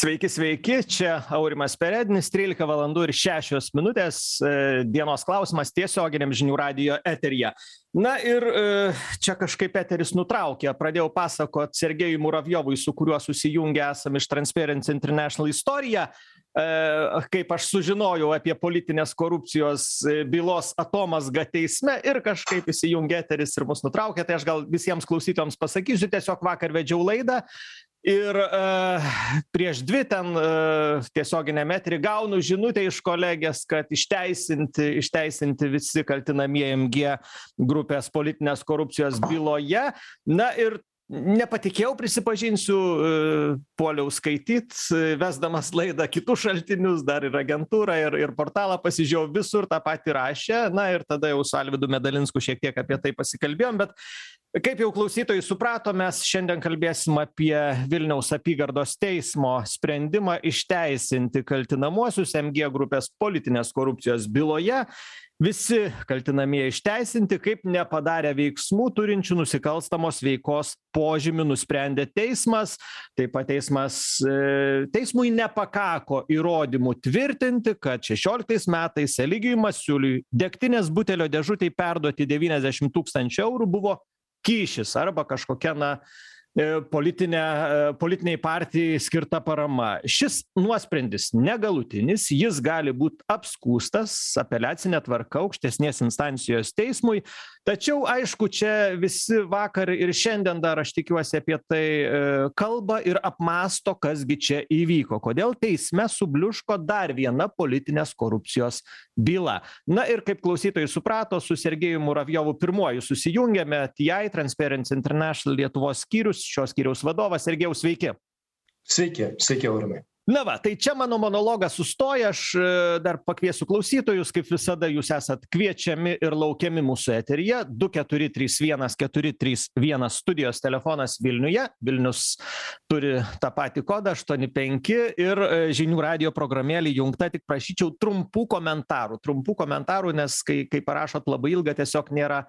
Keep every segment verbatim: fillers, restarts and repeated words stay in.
Sveiki, sveiki, čia Aurimas Perednis, trylika valandų ir šešios minutės, dienos klausimas tiesioginiam žinių radijo eteryje. Na ir čia kažkaip eteris nutraukė, pradėjau pasakot Sergejui Muravjovui, su kuriuo susijungę esam iš Transparency International istoriją, kaip aš sužinojau apie politinės korupcijos bylos atomazgą teisme ir kažkaip įsijungė eteris ir mus nutraukė, tai aš gal visiems klausytojams pasakysiu, tiesiog vakar vedžiau laidą. Ir uh, prieš dvi ten uh, tiesioginiam eterį gaunu žinutę iš kolegės, kad išteisinti, išteisinti visi kaltinamieji M G grupės politinės korupcijos byloje. Na ir nepatikėjau, prisipažinsiu, uh, puoliau skaityt, uh, vesdamas laidą kitus šaltinius, dar ir agentūrą, ir, ir portalą pasižiūrėjau, visur tą patį rašė. Na ir tada jau su Alvydu Medalinsku šiek tiek apie tai pasikalbėjom, bet kaip jau klausytojai suprato, mes šiandien kalbėsim apie Vilniaus apygardos teismo sprendimą išteisinti kaltinamuosius M G grupės politinės korupcijos byloje. Visi kaltinamieji išteisinti, kaip nepadarę veiksmų turinčių nusikalstamos veikos požymių nusprendė teismas. Taip pat teismas, teismui nepakako įrodymų tvirtinti, kad šešioliktais metais Eligijui Masiuliui degtinės butelio dėžutei perduoti devyniasdešimt tūkstančių eurų buvo kyšis arba kažkokia na, politinė, politiniai partijai skirta parama. Šis nuosprendis negalutinis, jis gali būti apskųstas apeliacinė tvarka aukštesnės instancijos teismui, tačiau aišku, čia visi vakar ir šiandien dar aš tikiuosi apie tai kalba ir apmąsto, kasgi čia įvyko, kodėl teisme subliuško dar viena politinės korupcijos byla. Na ir kaip klausytojai suprato, su Sergejumi Muravjovu pirmuoju susijungėme, T I, Transparency International Lietuvos skyrius, šios skyriaus vadovas. Sergejau, sveiki. Sveiki, sveiki, Aurimai. Na va, tai čia mano monologas sustoja, aš dar pakviesiu klausytojus, kaip visada jūs esat kviečiami ir laukiami mūsų eteryje. Du keturi trys vienas keturi trys vienas studijos telefonas Vilniuje. Vilnius turi tą patį kodą aštuoni penki ir žinių radijo programėlė jungta, tik prašyčiau trumpų komentarų. Trumpų komentarų, nes kai, kai parašot labai ilgą, tiesiog nėra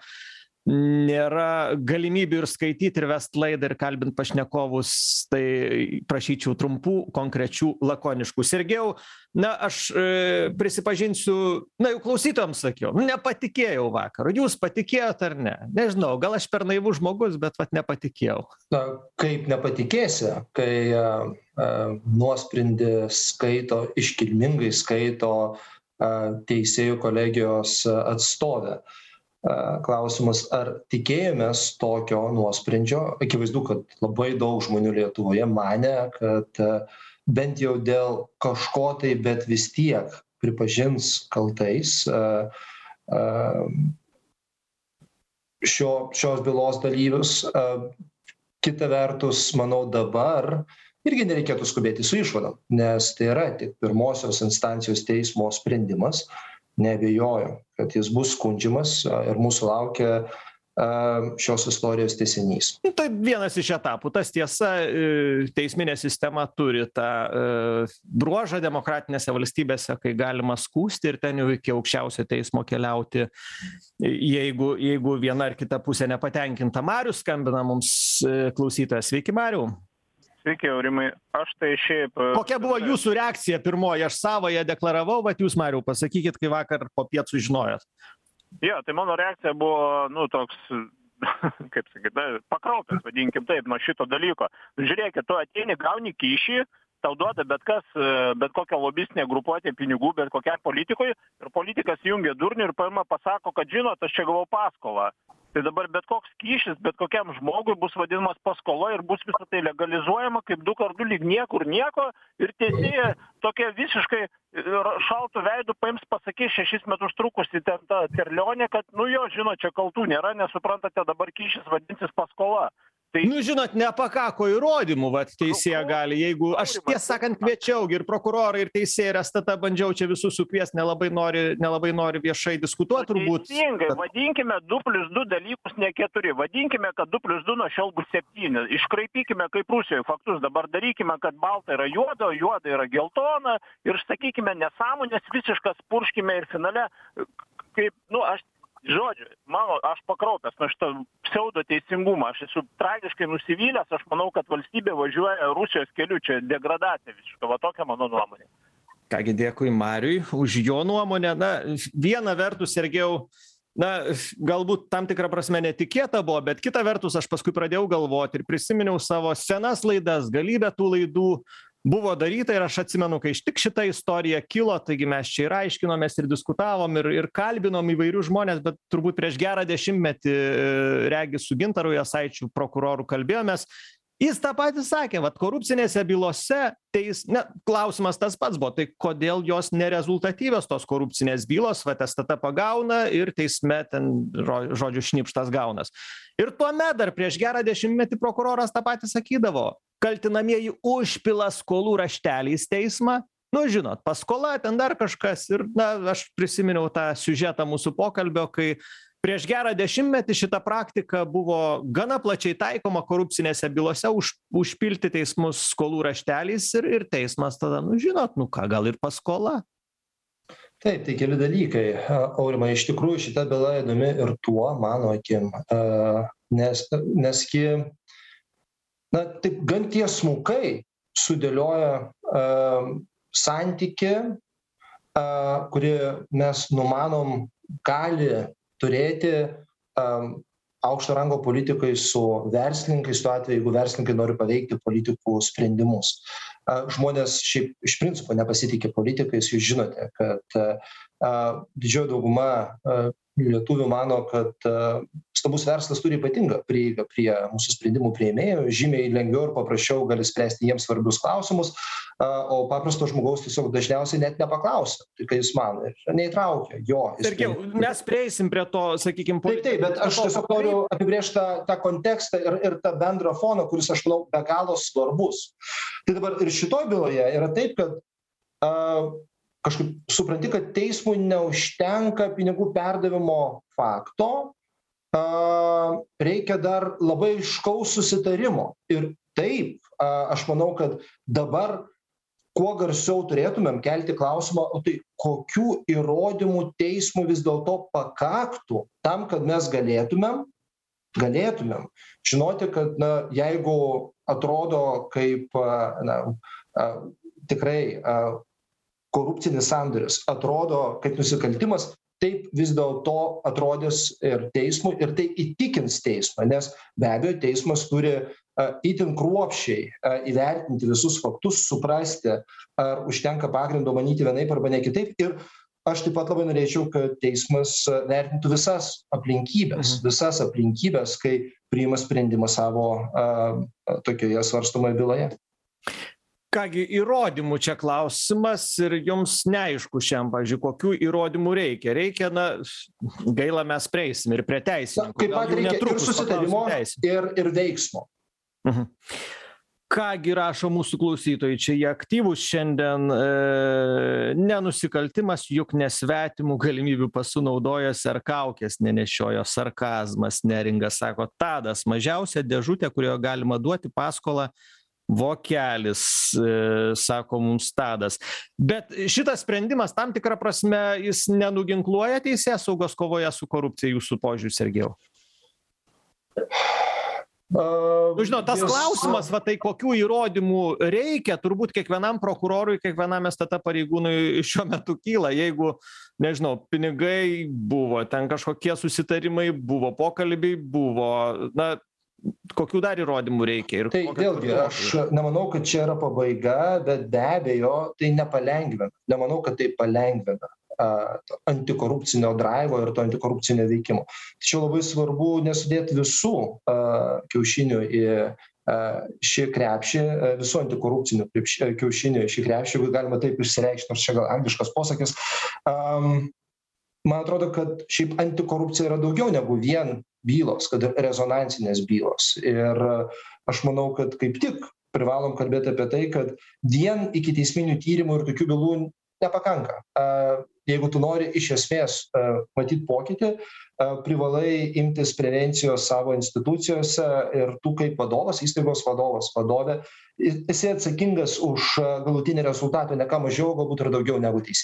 nėra galimybių ir skaityti, ir vest laidą, ir kalbint pašnekovus, tai prašyčiau trumpų, konkrečių, lakoniškų. Sergejau, na, aš e, prisipažinsiu, na, jau klausytojams sakiau, nepatikėjau vakar. Jūs patikėjot ar ne? Nežinau, gal aš per naivus žmogus, bet vat nepatikėjau. Na, kaip nepatikėsi, kai a, a, nuosprendį skaito, iškilmingai skaito a, teisėjų kolegijos atstovė. Klausimas, ar tikėjomės tokio nuosprendžio? Akivaizdu, kad labai daug žmonių Lietuvoje manė, kad bent jau dėl kažko tai, bet vis tiek pripažins kaltais šio, šios bylos dalyvius. Kita vertus, manau, dabar irgi nereikėtų skubėti su išvadom, nes tai yra tik pirmosios instancijos teismo sprendimas. Neabejoju, kad jis bus skundžiamas ir mūsų laukia šios istorijos tęsinys. Tai vienas iš etapų. Tas tiesa, teisminė sistema turi tą bruožą demokratinėse valstybėse, kai galima skųsti ir ten jau iki aukščiausio teismo keliauti, jeigu, jeigu viena ar kita pusė nepatenkinta. Marius skambina mums klausytojas. Sveiki, Mariau. Sveiki, Aurimai. Aš tai šiaip... Kokia buvo jūsų reakcija pirmoji? Aš savoje deklaravau, bet jūs, Mariau, pasakykit, kai vakar po pietų žinojot. Jo, tai mano reakcija buvo, nu, toks, kaip sakyt, pakraupęs, vadinkim taip, nuo šito dalyko. Žiūrėkit, tu ateini, gauni kyšį, tau duoda bet kas, bet kokią lobistinę grupuotę pinigų, bet kokiai politikoje, ir politikas jungia durnį ir paima pasako, kad žinot, aš čia gavau paskolą. Tai dabar bet koks kyšis, bet kokiam žmogui bus vadinamas paskola ir bus visą tai legalizuojama kaip du kartų lyg niekur nieko ir teisėja tokia visiškai šaltų veidų paims pasakys šešis metus trukusi ten ta terlionė, kad nu jo, žinot, čia kaltų nėra, nesuprantate, dabar kyšis vadinsis paskola. Tai... Nu, žinot, nepakako įrodymų, vat teisėja gali, jeigu aš tiesą sakant kviečiau ir prokurorai, ir teisėjai, ir S T T bandžiau čia visus sukviesti, nelabai nori, nelabai nori viešai diskutuoti, turbūt. Teisingai, vadinkime du plius du dalykus, ne keturi, vadinkime, kad du plius du nuo šiol bus septyni, iškraipykime kaip Rusijoje faktus, dabar darykime, kad balta yra juoda, juoda yra geltona ir sakykime nesąmonės visiškas purškime ir finale, kaip, nu, aš žodžiu, mano, aš pakraupęs nuo šito pseudo teisingumą, aš esu tragiškai nusivylęs, aš manau, kad valstybė važiuoja Rusijos keliu, čia degradacija visiškai, va tokia mano nuomonė. Kągi, dėkui Mariui už jo nuomonę. Na, viena vertus, Sergejau, na, galbūt tam tikrą prasme netikėta buvo, bet kita vertus aš paskui pradėjau galvoti ir prisiminiau savo senas laidas, galybę tų laidų buvo daryta ir aš atsimenu, kai tik šita istorija kilo, taigi mes čia ir aiškinomės ir diskutavom ir, ir kalbinom įvairių žmonės, bet turbūt prieš gerą dešimtmetį regis su Gintaru Jasaičiu prokuroru kalbėjomės. Jis tą patį sakė, vat korupcinėse bylose, teis, ne, klausimas tas pats buvo, tai kodėl jos nerezultatyvios tos korupcinės bylos, va S T T pagauna ir teisme ten, žodžiu, šnipštas gaunas. Ir tuomet dar prieš gerą dešimtmetį prokuroras tą patį sakydavo, kaltinamieji užpila skolų rašteliais teismą, nu žinot, paskola, ten dar kažkas ir, na, aš prisiminiau tą siužetą mūsų pokalbio, kai prieš gerą dešimtmetį šita praktika buvo gana plačiai taikoma korupcinėse bylose už, užpilti teismus skolų rašteliais ir, ir teismas tada, nu žinot, nu ką, gal ir paskola. Taip, tai keli dalykai. Aurimai, iš tikrųjų šita byla įdomi ir tuo, mano akim, nes, neski, na, taip gan tiesmukai sudėlioja uh, santyki, uh, kurį mes numanom gali turėti um, aukšto rango politikai su verslininkais, tuo atveju, jeigu verslininkai nori paveikti politikų sprendimus. Uh, žmonės šiaip iš principo nepasitikė politikais, jūs žinote, kad uh, didžioji dauguma uh, lietuvių mano, kad uh, stambus verslas turi ypatingą prieigą prie mūsų sprendimų priėmėjų, žymiai lengviau ir paprasčiau gali spręsti jiems svarbius klausimus, uh, o paprasto žmogaus tiesiog dažniausiai net nepaklausia, tai ką jis mano, ir neįtraukia jo. Sergejau, mes prieisim prie to, sakykime, taip, taip, bet aš tiesiog noriu apibrėžti tą, tą kontekstą ir, ir tą bendrą foną, kuris, aš manau, be galo svarbus. Tai dabar ir šitoj byloje yra taip, kad uh, kažkaip supranti, kad teismui neužtenka pinigų perdavimo fakto, uh, reikia dar labai aiškaus susitarimo. Ir taip, uh, aš manau, kad dabar kuo garsiau turėtumėm kelti klausimą, o tai kokių įrodymų teismui vis dėlto pakaktų tam, kad mes galėtumėm, galėtumėm žinoti, kad na, jeigu atrodo kaip na, uh, tikrai uh, korupcinis sandoris atrodo kaip nusikaltimas, taip vis dėlto atrodys ir teismui ir tai įtikins teismą, nes be abejo teismas turi uh, itin kruopščiai uh, įvertinti visus faktus, suprasti, ar užtenka pagrindo manyti vienaip arba ne kitaip. Ir aš taip pat labai norėčiau, kad teismas vertintų visas aplinkybės, mhm. visas aplinkybės, kai priima sprendimą savo uh, tokioje svarstomoje byloje. Kągi, įrodymų čia klausimas ir jums neaišku šiam, pavyzdžiui, kokių įrodymų reikia. Reikia, na, gaila mes prieisim ir prie teisininkų. Kaip pat reikia ir susitarimo, ir, ir veiksmo. Mhm. Kągi rašo mūsų klausytojai, čia jie aktyvūs šiandien, e, nenusikaltimas, juk nesvetimų galimybių pasų naudojasi ar kaukės nenešiojo, sarkazmas, Neringa sako, Tadas, mažiausia dėžutė, kurioje galima duoti paskolą, vokelis, e, sako mums Tadas. Bet šitas sprendimas tam tikrą prasme jis nenuginkluoja teisėsaugos kovoje su korupcija jūsų požiūriu, Sergejau? Uh, nu, žinot, tas jis... klausimas, va, tai kokių įrodymų reikia, turbūt kiekvienam prokurorui, kiekvienam S T T pareigūnui šiuo metu kyla. Jeigu, nežinau, pinigai buvo, ten kažkokie susitarimai buvo, pokalbiai buvo, na, kokių dar įrodymų reikia? Ir tai vėlgi, aš nemanau, kad čia yra pabaiga, bet be abejo, tai nepalengvina. Nemanau, kad tai palengvina uh, antikorupcinio drivo ir to antikorupcinio veikimo. Tačiau labai svarbu nesudėti visų uh, kiaušinių į uh, šį krepšį, uh, visų antikorupcinių kiaušinių į šį krepšį, jeigu galima taip išsireikšti, nors čia gal angliškas posakis. Um, man atrodo, kad šiaip antikorupcija yra daugiau negu vien bylos, kad ir rezonansinės bylos. Ir aš manau, kad kaip tik privalom kalbėti apie tai, kad vien iki teisminių tyrimų ir tokių bylų nepakanka. Jeigu tu nori iš esmės matyti pokytį, privalai imtis prevencijos savo institucijose ir tu kaip vadovas, įstaigos vadovas, vadovė, esi atsakingas už galutinį rezultatą, ne ką mažiau, galbūt ir daugiau negu teisėjas.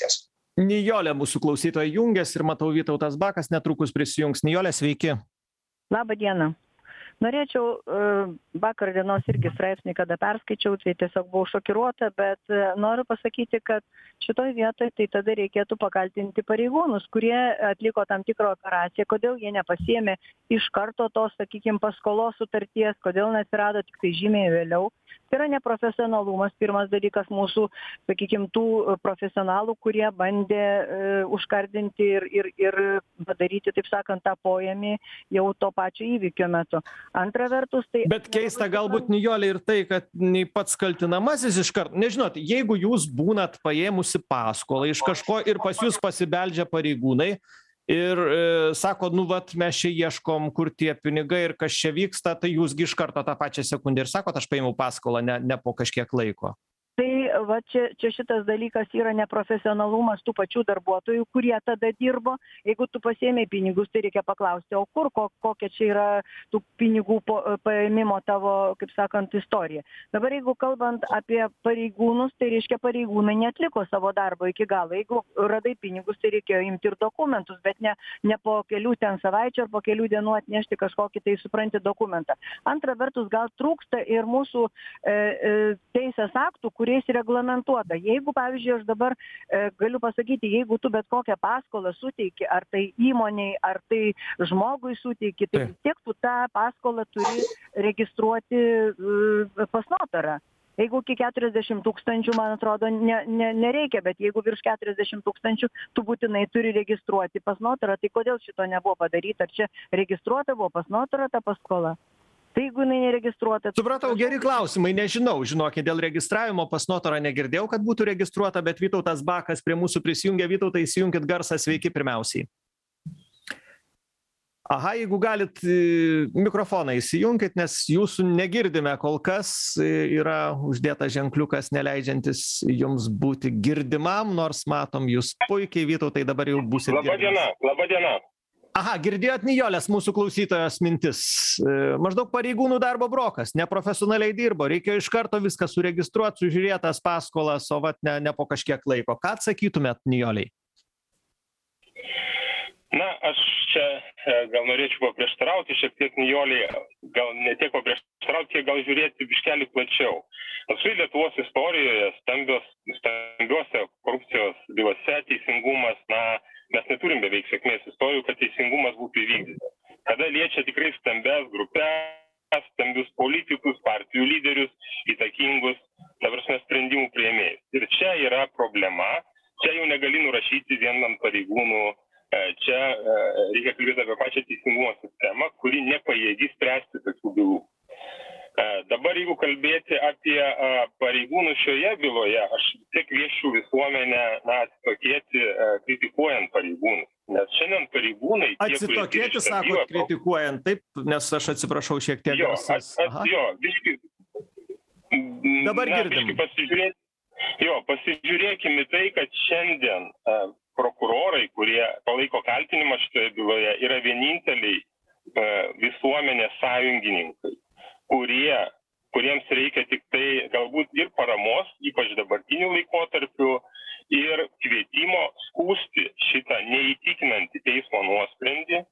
Nijolė mūsų klausytoja jungiasi ir matau Vytautas Bakas netrukus prisijungs. Nijolė, sveiki. Labą dieną. Norėčiau uh, vakar dienos irgi straipsnį, kada perskaičiau, tai tiesiog buvau šokiruota, bet uh, noriu pasakyti, kad šitoj vietoje tai tada reikėtų pakaltinti pareigūnus, kurie atliko tam tikrą operaciją, kodėl jie nepasiėmė iš karto tos, sakykime, paskolos sutarties, kodėl neatsirado tik tai žymiai vėliau. Tai yra neprofesionalumas, pirmas dalykas mūsų, sakykime, tų profesionalų, kurie bandė e, užkardinti ir, ir, ir padaryti, taip sakant, tą pojamį jau to pačio įvykio metu. Antra vertus, tai... Bet keista galbūt, Nijolė, ir tai, kad nei pats kaltinamasis iškart, nežinot, jeigu jūs būnat paėmusi paskolą iš kažko ir pas jūs pasibeldžia pareigūnai, ir e, sako, nu vat mes čia ieškom, kur tie pinigai ir kas čia vyksta, tai jūsgi iš karto tą pačią sekundę ir sakot, aš paėmiau paskolą ne, ne po kažkiek laiko. Tai va čia, čia šitas dalykas yra neprofesionalumas tų pačių darbuotojų, kurie tada dirbo. Jeigu tu pasiėmei pinigus, tai reikia paklausti, o kur, ko, kokia čia yra tų pinigų po, paėmimo tavo, kaip sakant, istorija. Dabar jeigu kalbant apie pareigūnus, tai reiškia pareigūnai neatliko savo darbo iki galo. Jeigu radai pinigus, tai reikėjo imti ir dokumentus, bet ne, ne po kelių ten savaičių ar po kelių dienų atnešti kažkokį tai supranti dokumentą. Antra vertus, gal trūksta ir mūsų e, e, teisės aktų, kuriais reglamentuota. Jeigu, pavyzdžiui, aš dabar e, galiu pasakyti, jeigu tu bet kokią paskolą suteiki, ar tai įmoniai, ar tai žmogui suteiki, tai vis tiek tu tą paskolą turi registruoti e, pas notarą. Jeigu iki keturiasdešimt tūkstančių, man atrodo, ne, ne, nereikia, bet jeigu virš keturiasdešimt tūkstančių, tu būtinai turi registruoti pas notarą. Tai kodėl šito nebuvo padaryta? Ar čia registruota buvo pas notarą ta paskola? Tai jeigu jinai neregistruota... Supratau, geri klausimai, nežinau, žinokit, dėl registravimo pas notarą negirdėjau, kad būtų registruota, bet Vytautas Bakas prie mūsų prisijungė. Vytautai, įsijunkit garsą, sveiki pirmiausiai. Aha, jeigu galit, mikrofoną įsijunkit, nes jūsų negirdime kol kas, yra uždėtas ženkliukas neleidžiantis jums būti girdimam, nors matom jūs puikiai, Vytautai, dabar jau būsit girdimas. Labą dieną, labą dieną. Aha, girdėjot Nijolės mūsų klausytojos mintis. Maždaug pareigūnų darbo brokas, neprofesionaliai dirbo, reikėjo iš karto viską suregistruoti, sužiūrėtas paskolas, o vat ne, ne po kažkiek laiko. Ką atsakytumėt Nijoliai? Na, aš čia gal norėčiau paprieštarauti šiek tiek Nijoliai, gal ne tiek paprieštarauti, kiek gal žiūrėti biškelį plačiau. Apskritai Lietuvos istorijoje stambios, stambiose korupcijos bylose teisingumas, na, mes neturim beveik sėkmės istorijų, kad teisingumas būtų įvykdytas. Kada liečia tikrai stambias grupes, stambius politikus, partijų lyderius, įtakingus, ta prasme, sprendimų priėmėjus. Ir čia yra problema, čia jau negali nurašyti vien ant pareigūnų, čia reikia kalbėti apie pačią teisingumo sistemą, kuri nepajėgi spręsti tokių bylų. Dabar jeigu kalbėti apie pareigūnų šioje byloje, aš tiek kviečiu visuomenę na, atsitokėti kritikuojant pareigūnus. Nes šiandien pareigūnai... Atsitokėti, sakot, kritikuojant, taip? Nes aš atsiprašau šiek tiek. Jo, at, at, jo biški... Dabar na, girdim. Biški pasižiūrėk, jo, pasižiūrėkime tai, kad šiandien uh, prokurorai, kurie palaiko kaltinimą šitoje byloje, yra vieninteliai uh, visuomenės sąjungininkai, kurie, kuriems reikia tik tai galbūt ir paramos, ypač dabartiniu laikotarpiu, ir kvietimo skųsti šitą neįtikinantį teismo nuosprendį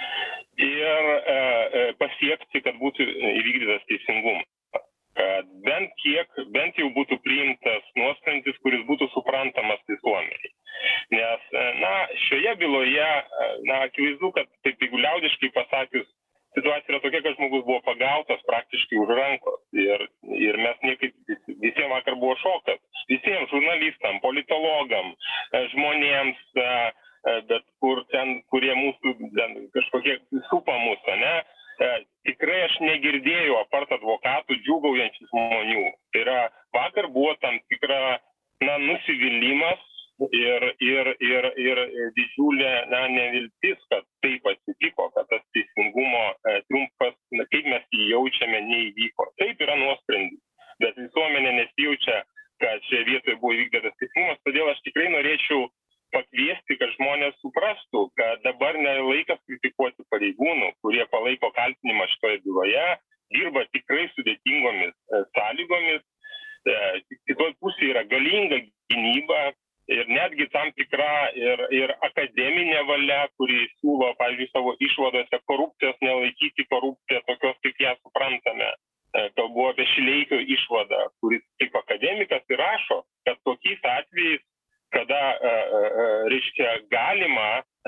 ir e, pasiekti, kad būtų įvykdytas teisingumas. Kad bent kiek, bent jau būtų priimtas nuosprendis, kuris būtų suprantamas visuomeniai. Nes, na, šioje byloje, na, akivaizdu, kad taip jeigu liaudiškai pasakius, situacija yra tokia, kad žmogus buvo pagautas praktiškai už rankos ir, ir mes niekaip, visiems vakar buvo šokas, visiems žurnalistam, politologam, žmonėms, bet kur ten, kurie mūsų ten, kažkokie supa mūsų, ne, tikrai aš negirdėjau apart advokatų džiūgaujančių žmonių. Tai yra, vakar buvo tam tikra, na, nusivylimas ir, ir, ir, ir didžiulė, na, neviltis, kad taip atsitiko, kad tas teisingumo e, triumfas, na, kaip mes jį jaučiame, neįvyko. Taip yra nuosprendis, bet visuomenė nesijaučia, kad šioje vietoje buvo įvykdytas teisingumas, todėl aš tikrai norėčiau pakviesti, kad žmonės suprastų, kad dabar ne laikas kritikuoti pareigūnų, kurie palaiko kaltinimą šitoje byloje, dirba tikrai sudėtingomis e, sąlygomis, e, kitoj pusėje yra galinga gynyba ir netgi tam tikra ir, ir akademinė valia, kuri siūlo, pavyzdžiui, savo išvadose korupcijos nelaikyti korupciją tokios, kaip ją suprantame. Kalbu apie Šileikio išvadą, kuris kaip akademikas ir rašo, kad tokiais atvejais, kada, reiškia, galima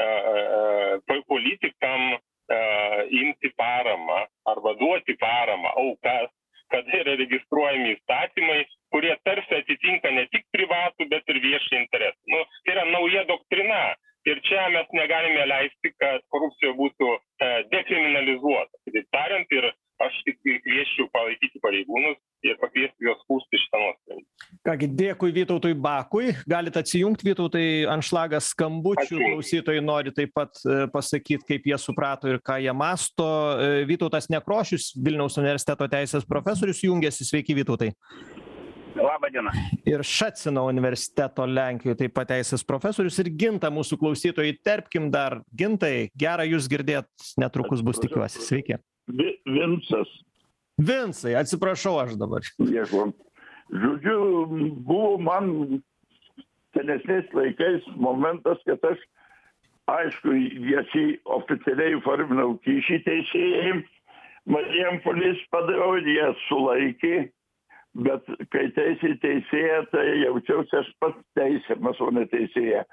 politikam imti paramą arba duoti paramą aukas, kada yra registruojami įstatymai, kurie tarsi atitinka ne tik privatų, bet ir viešą interesą. Nu, tai yra nauja doktrina. Ir čia mes negalime leisti, kad korupcija būtų e, dekriminalizuota. Kitaip tariant, ir aš tik kviesčiau palaikyti pareigūnus ir pakviesti juos skųsti šitą nuosprendį. Kągi, dėkui Vytautui Bakui. Galite atsijungti, Vytautai, anšlagas skambučių. Ačiū. Klausytojai nori taip pat pasakyti, kaip jie suprato ir ką jie masto. Vytautas Nekrošius, Vilniaus universiteto teisės profesorius, jungiasi. Sveiki, Vytautai. Labą dieną. Ir Ščecino universiteto Lenkijoje taip pat teisės profesorius. Ir Ginta, mūsų klausytojai, terpkim dar. Gintai, gera jūs girdėt, netrukus bus, tikiuosi. Sveiki. Vincas. Vincai, atsiprašau aš dabar. Nieko. Žodžiu, buvo man senesniais laikais momentas, kad aš, aišku, jie oficialiai forminau kyšį teisėjai, Marijampolės padariau, jie sulaikė, bet kai teisė teisėja, tai jaučiausi aš pats teisiamas, o ne teisėja.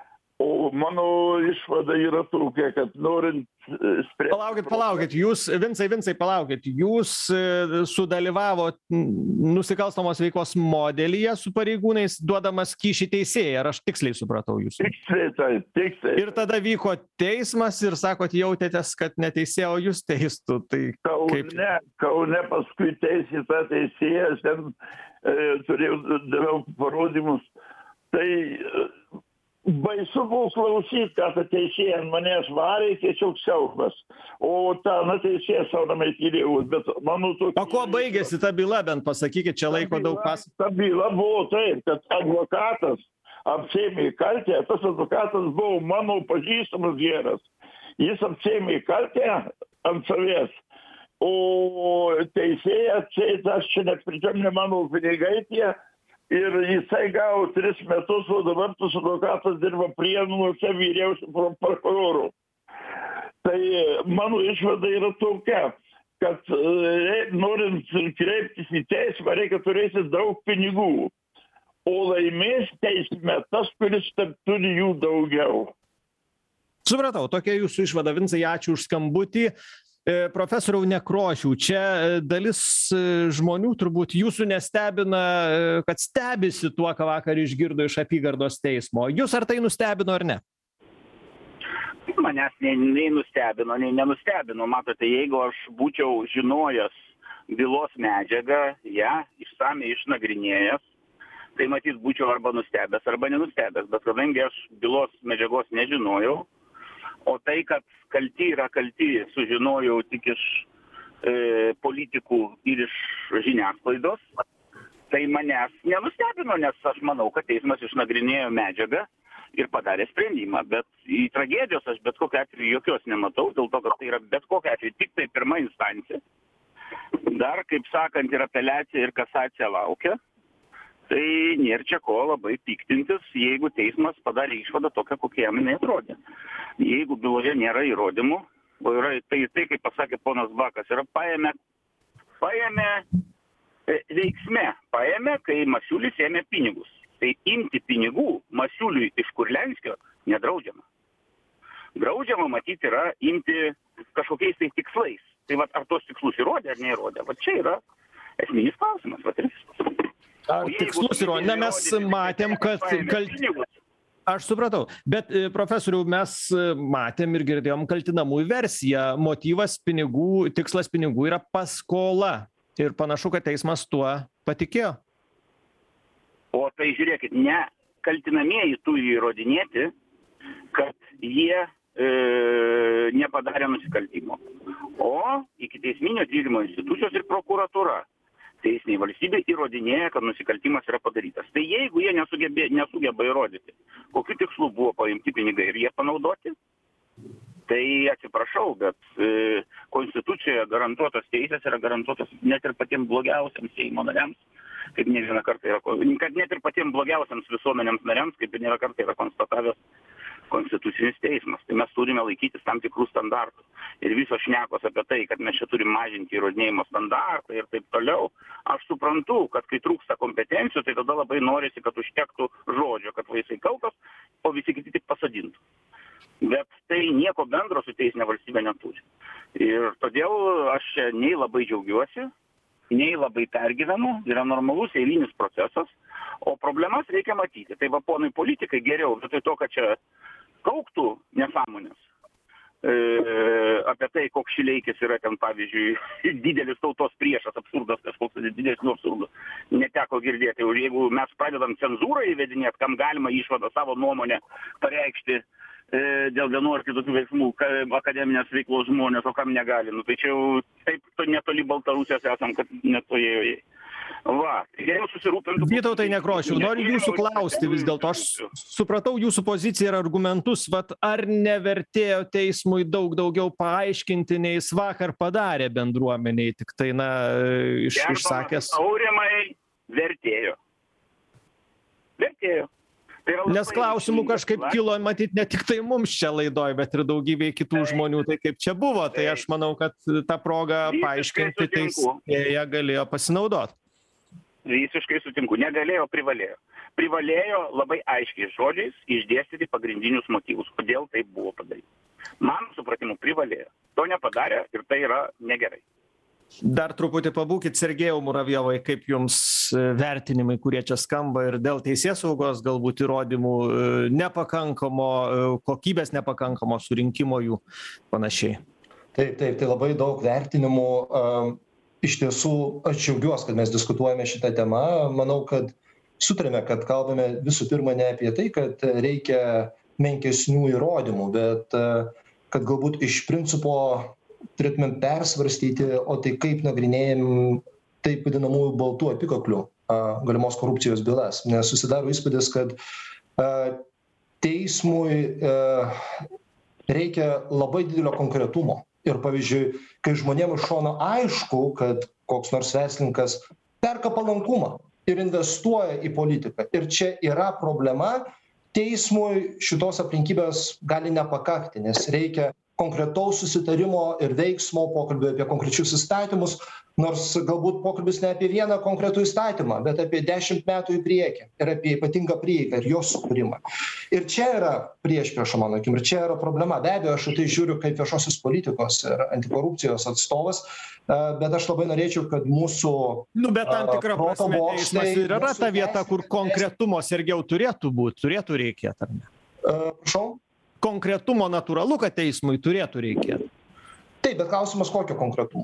O mano išvada yra tokia, kad norint spręsti... Palaukit, palaukit, jūs, Vincai, Vincai, palaukit, jūs sudalyvavot nusikalstamos veikos modelyje su pareigūnais, duodamas kyšį teisėjai, ar aš tiksliai supratau jūs? Tiksliai, tai, tiksliai. Ir tada vyko teismas ir sakot, jautėtės, kad neteisėjo jūs teistų. Tai Kaune, kaip... Kaune paskui teisė tą teisėją, aš ten e, turėjau, daviau parodymus. Tai... E, Baisu buvo klausyti, kad ta teisėja ant manęs varė, tiesiog siaubas. O ta, na, teisėja saunamai tylėjau, bet mano tokia... O kuo baigėsi ta byla, bent pasakykit, čia laiko daug pas... Ta byla buvo taip, kad advokatas apsėmė kaltę, tas advokatas buvo mano pažįstamas geras. Jis apsėmė kaltę ant savęs. O teisėja, čia, aš čia net pridžiam ne mano pinigai tie, ir jisai gavo tris metus, o dabar tas advokatas dirba Prienuose vyriausiu prokuroru. Tai mano išvada yra tokia, kad norint kreiptis į teismą, reikia turėti daug pinigų. O laimės teisme tas, kuris turi jų daugiau. Supratau, tokia jūsų išvada. Vincai, ačiū už skambutį. Profesoriau Nekrošiau, čia dalis žmonių turbūt jūsų nestebina, kad stebisi tuo, ką vakar išgirdo iš apygardos teismo. Jūs ar tai nustebino ar ne? Manęs nei, nei nustebino, nei nenustebino. Matote, jeigu aš būčiau žinojęs bylos medžiagą, ją išsamiai išnagrinėjęs, tai matyt būčiau arba nustebęs, arba nenustebęs. Bet kadangi aš bylos medžiagos nežinojau, o tai, kad kalti yra kalti, sužinojau tik iš e, politikų ir iš žiniasklaidos, tai manęs nenustebino, nes aš manau, kad teismas išnagrinėjo medžiagą ir padarė sprendimą. Bet į tragedijos aš bet kokiu atveju jokios nematau, dėl to, kad tai yra bet kokiu atveju tik tai pirma instancija. Dar, kaip sakant, ir apeliacija, ir kasacija laukia. Tai nėra čia ko labai piktintis, jeigu teismas padarė išvadą tokią, kokie jam jinai atrodė. Jeigu byloje nėra įrodymų, yra, tai tai, kaip pasakė ponas Bakas, yra paėmė, paėmė veiksme, paėmė, kai Masiulis ėmė pinigus. Tai imti pinigų Masiuliui iš Kurlianskio nedraudžiama. Draudžiama, matyti, yra imti kažkokiais tai tikslais. Tai va, ar tos tikslus įrodė ar neįrodė? Va čia yra esminis klausimas. Va, Ar tikslus įrodė? Na, mes matėm, kad... Kalt... Aš supratau, bet profesoriau, mes matėm ir girdėjom kaltinamųjų versiją. Motyvas pinigų, tikslas pinigų yra paskola. Ir panašu, kad teismas tuo patikėjo. O tai žiūrėkit, ne kaltinamieji turi įrodinėti, kad jie e, nepadarė nusikaltimo. O ikiteisminio tyrimo institucijos ir prokuratūra teisiniai valstybė įrodinėja, kad nusikaltimas yra padarytas. Tai jeigu jie nesugebė, nesugeba įrodyti, kokiu tikslu buvo paimti pinigai ir jie panaudoti, tai atsiprašau, bet e, konstitucijoje garantuotos teisės yra garantuotos net ir patiems blogiausiams Seimo nariams. kaip ne vieną kartą yra, kad net ir patiems blogiausiams visuomenėms nariams, kaip ir ne vieną kartą yra konstatavęs Konstitucinis teismas. Tai mes turime laikytis tam tikrų standartų. Ir visos šnekos apie tai, kad mes čia turim mažinti įrodinėjimo standartą ir taip toliau. Aš suprantu, kad kai trūksta kompetencijų, tai tada labai norisi, kad užtektų žodžio, kad vaisai kaltas, o visi kiti tik pasodintų. Bet tai nieko bendro su teisinė valstybė neturi. Ir todėl aš čia nei labai džiaugiuosi, nei labai pergyvenu, yra normalus eilinis procesas, o problemas reikia matyti. Tai va, ponai politikai geriau, vietoj to, kad čia kauktų nesąmonės e, apie tai, koks Šileikis yra ten, pavyzdžiui, didelis tautos priešas, absurdas, kažkoks didesnių absurdų, neteko girdėti. Ir jeigu mes pradedam cenzūrą įvedinėti, kam galima išvadą savo nuomonę pareikšti e, dėl vienų ar kitokių veiksmų akademinės veiklos žmonės, o kam negali. Nu, tai čia jau taip to netoli Baltarusijos esam, kad netojėjai. Va, geriau susirūpintų. Vytautai Nekrošiau, noriu jūsų klausti vis dėlto. Aš supratau jūsų poziciją ir argumentus, vat ar nevertėjo teismui daug daugiau paaiškinti, nei jis vakar padarė bendruomeniai, tik tai, na, iš, išsakęs. Aurimai vertėjo. Vertėjo. Tai nes klausimų kažkaip kilo, matyt, ne tik tai mums čia laidoj, bet ir daugybė kitų žmonių, tai kaip čia buvo. Tai aš manau, kad tą progą paaiškinti teisėja galėjo pasinaudoti. Visiškai sutinku. Negalėjo, privalėjo. Privalėjo labai aiškiai žodžiais išdėstyti pagrindinius motyvus, kodėl tai buvo padaryti. Man supratimu privalėjo. To nepadarė ir tai yra negerai. Dar truputį pabūkit, Sergejau Muravjovai, kaip jums vertinimai, kurie čia skamba ir dėl teisėsaugos galbūt įrodymų nepakankamo, kokybės nepakankamo surinkimo jų panašiai. Taip, taip, tai labai daug vertinimų. Iš tiesų, aš džiaugiuosi, kad mes diskutuojame šitą temą. Manau, kad sutarėme, kad kalbame visų pirma ne apie tai, kad reikia menkesnių įrodymų, bet kad galbūt iš principo turėtumėm persvarstyti, o tai kaip nagrinėjam taip vadinamųjų baltų apykaklių galimos korupcijos bylas. Nes susidaro įspūdis, kad teismui reikia labai didelio konkretumo. Ir pavyzdžiui, kai žmonėm iš šono aišku, kad koks nors verslininkas perka palankumą ir investuoja į politiką. Ir čia yra problema, teismui šitos aplinkybės gali nepakakti, nes reikia konkretaus susitarimo ir veiksmo, pokalbio apie konkrečius įstatymus, nors galbūt pokalbis ne apie vieną konkretų įstatymą, bet apie dešimt metų į priekį ir apie ypatingą prieigą ir jos sukūrimą. Ir čia yra priešprieša, mano akim, ir čia yra problema. Be abejo, aš tai žiūriu kaip viešosios politikos ir antikorupcijos atstovas, bet aš labai norėčiau, kad mūsų nu, bet tam tikra prasme teismas ir yra ta vieta, kur konkretumo, Sergejau, turėtų būti, turėtų reikėti, ar ne? Prašau? Konkretumo natūralu, kad teismui turėtų reikėti. Taip, bet klausimas kokio konkretumo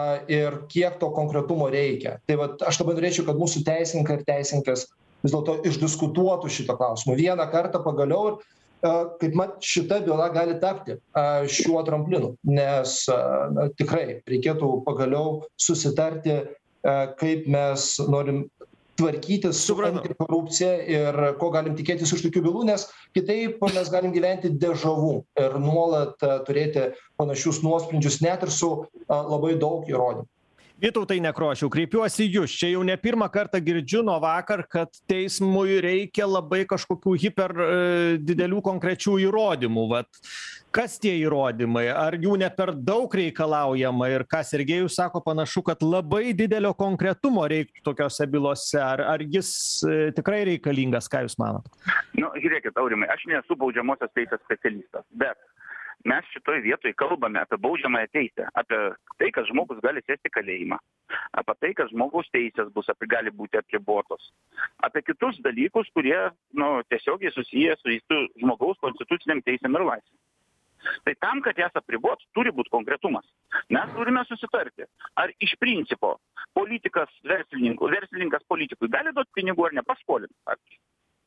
ir kiek to konkretumo reikia. Tai vat, aš labai norėčiau, kad mūsų teisininkai ir teisininkas vis dėlto išdiskutuotų šitą klausimą vieną kartą pagaliau ir kaip mat šita byla gali tapti šiuo tramplinu, nes na, tikrai reikėtų pagaliau susitarti, kaip mes norim tvarkytis su antikorupcija ir ko galim tikėtis iš tokių bylų, nes kitaip mes galim gyventi dežavu ir nuolat turėti panašius nuosprendžius net ir su labai daug įrodymų. Vytautai Nekrošiau, kreipiuosi jūs. Čia jau ne pirmą kartą girdžiu nuo vakar, kad teismui reikia labai kažkokių hiper e, didelių konkrečių įrodymų. Vat, kas tie įrodymai? Ar jų ne per daug reikalaujama? Ir ką Sergejus sako, panašu, kad labai didelio konkretumo reiktų tokiose bylose. Ar, ar jis e, tikrai reikalingas? Ką jūs manot? Nu, žiūrėkit, Aurimai, aš nesu baudžiamosios teisės specialistas, bet mes šitoj vietoj kalbame apie baudžiamąją teisę, apie tai, kad žmogus gali sėsti kalėjimą, apie tai, kad žmogaus teisės bus, apie, gali būti apribotos, apie kitus dalykus, kurie nu, tiesiogiai susiję su, su žmogaus konstituciniam teisėm ir laisvėm. Tai tam, kad jas apribot, turi būti konkretumas. Mes turime susitarti, ar iš principo politikas verslininkas politikui gali duoti pinigų ar ne, paskolinti.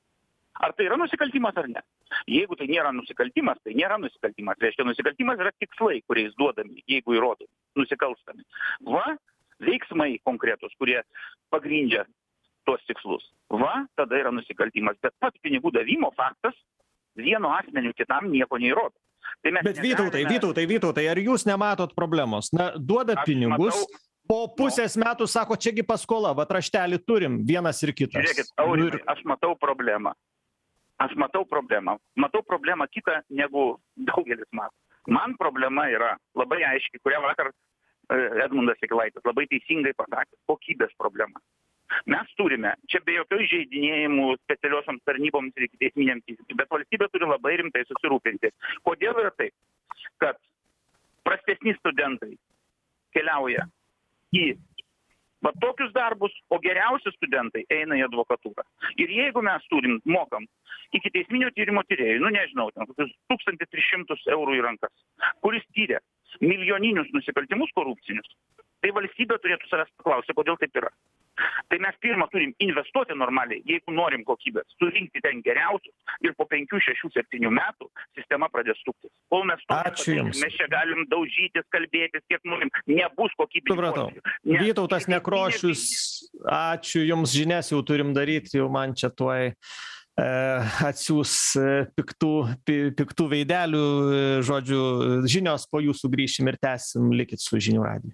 Ar tai yra nusikaltimas ar ne? Jeigu tai nėra nusikaltimas, tai nėra nusikaltimas. Reiškia, nusikaltimas yra tikslai, kuriais duodami, jeigu įrodomi, nusikalstami. Va, veiksmai konkretus, kurie pagrindžia tuos tikslus. Va, tada yra nusikaltimas. Bet pats pinigų davimo faktas vieno asmeniu kitam nieko neįrodo. Tai Bet negalime... Vytautai, Vytautai, Vytautai, ar jūs nematot problemos? Na, duoda aš pinigus... Matau... po pusės metų sako, čiagi paskola, va raštelį turim, vienas ir kitas. Žiūrėkit, Aurimai, aš matau problemą. Aš matau problemą. Matau problemą kitą, negu daugelis mato. Man problema yra labai aiški, kurią vakar Edmundas Jakilaitis labai teisingai pasakė, kokybės problema. Mes turime, čia be jokių įžeidinėjimų specialiosioms tarnyboms ir ikiteisminiams tyrimams, bet valstybė turi labai rimtai susirūpinti. Kodėl yra taip, kad prastesni studentai keliauja į va tokius darbus, o geriausi studentai eina į advokatūrą. Ir jeigu mes turim, mokam ikiteisminio tyrimo tyrėjui, nu nežinau, ten kokius tūkstantį tris šimtus eurų į rankas, kuris tyrė milijoninius nusikaltimus korupcinius, tai valstybė turėtų savęs paklausyti, kodėl taip yra. Tai mes pirmą turim investuoti normaliai, jeigu norim kokybės, surinkti ten geriausius ir po penkių, šešių, septynių metų sistema pradės stuktis. Kol mes to nepadarysim, mes čia galim daužytis, kalbėtis, kiek norim, nebus kokybės. Supratau. Ne, Vytautas Nekrošius, ačiū Jums, žinias jau turim daryti, jau man čia tuoj e, atsiūs piktų, piktų veidelių, žodžiu, žinios po Jūsų grįšim ir tęsim, likit su Žinių radiju.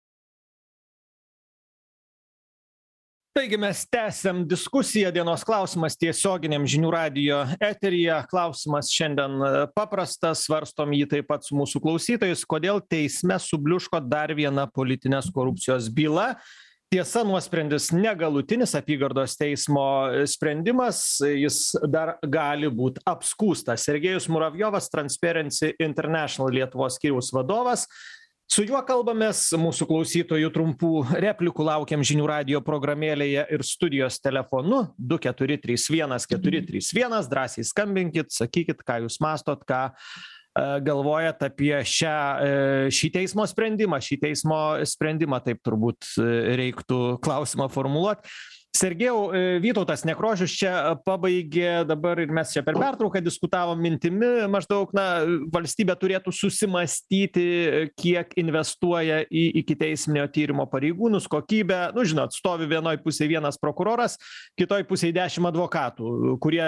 Taigi mes tęsiam diskusiją, dienos klausimas tiesioginiam Žinių radijo eteryje. Klausimas šiandien paprastas, svarstom jį taip pat su mūsų klausytojais, kodėl teisme subliuško dar viena politinės korupcijos byla. Tiesa, nuosprendis negalutinis, apygardos teismo sprendimas, jis dar gali būti apskūstas. Sergejus Muravjovas, Transparency International Lietuvos skyriaus vadovas. Su juo kalbamės, mūsų klausytojų trumpų replikų laukiam Žinių radijo programėlėje ir studijos telefonu du keturi trys vienas keturi trys vienas. Drąsiai skambinkit, sakykit, ką jūs mastot, ką e, galvojat apie šią, e, šį teismo sprendimą, šį teismo sprendimą, taip turbūt reiktų klausimą formuluoti. Sergejau, Vytautas Nekrošius čia pabaigė dabar ir mes čia per pertrauką diskutavom mintimi, maždaug, na, valstybė turėtų susimastyti, kiek investuoja į ikiteisminio tyrimo pareigūnus, kokybę, nu, žinot, stovi vienoj pusėje vienas prokuroras, kitoj pusėje dešimt advokatų, kurie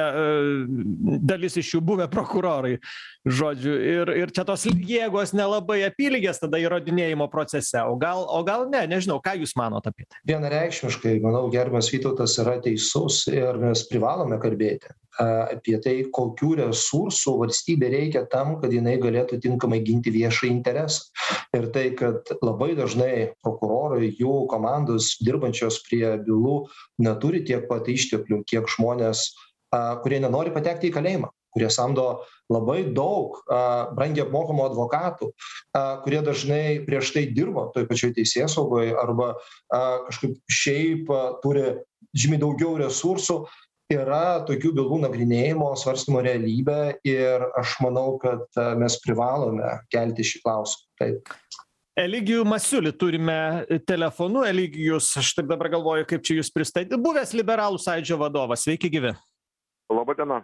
dalis iš jų buvę prokurorai, žodžiu, ir, ir čia tos jėgos nelabai apylygės tada įrodinėjimo procese, o gal, o gal ne, nežinau, ką jūs manot apie tai? Vienareikšmiškai, manau, gerbiamas Vytautas yra teisus ir mes privalome kalbėti apie tai, kokių resursų valstybė reikia tam, kad jinai galėtų tinkamai ginti viešą interesą. Ir tai, kad labai dažnai prokurorai, jų komandos dirbančios prie bylų neturi tiek pat išteklių, kiek žmonės, kurie nenori patekti į kalėjimą, kurie samdo labai daug a, brangiai apmokamų advokatų, a, kurie dažnai prieš tai dirbo toj pačioj teisėsaugoje arba a, kažkaip šiaip a, turi žymiai daugiau resursų, yra tokių bylų nagrinėjimo, svarstymo realybė ir aš manau, kad a, mes privalome kelti šį klausimą. Taip. Eligijų Masiulį turime telefonu. Eligijus, aš taip dabar galvoju, kaip čia jūs pristatyti. Buvęs Liberalų sąjūdžio vadovas. Sveiki gyvi. Labą dieną.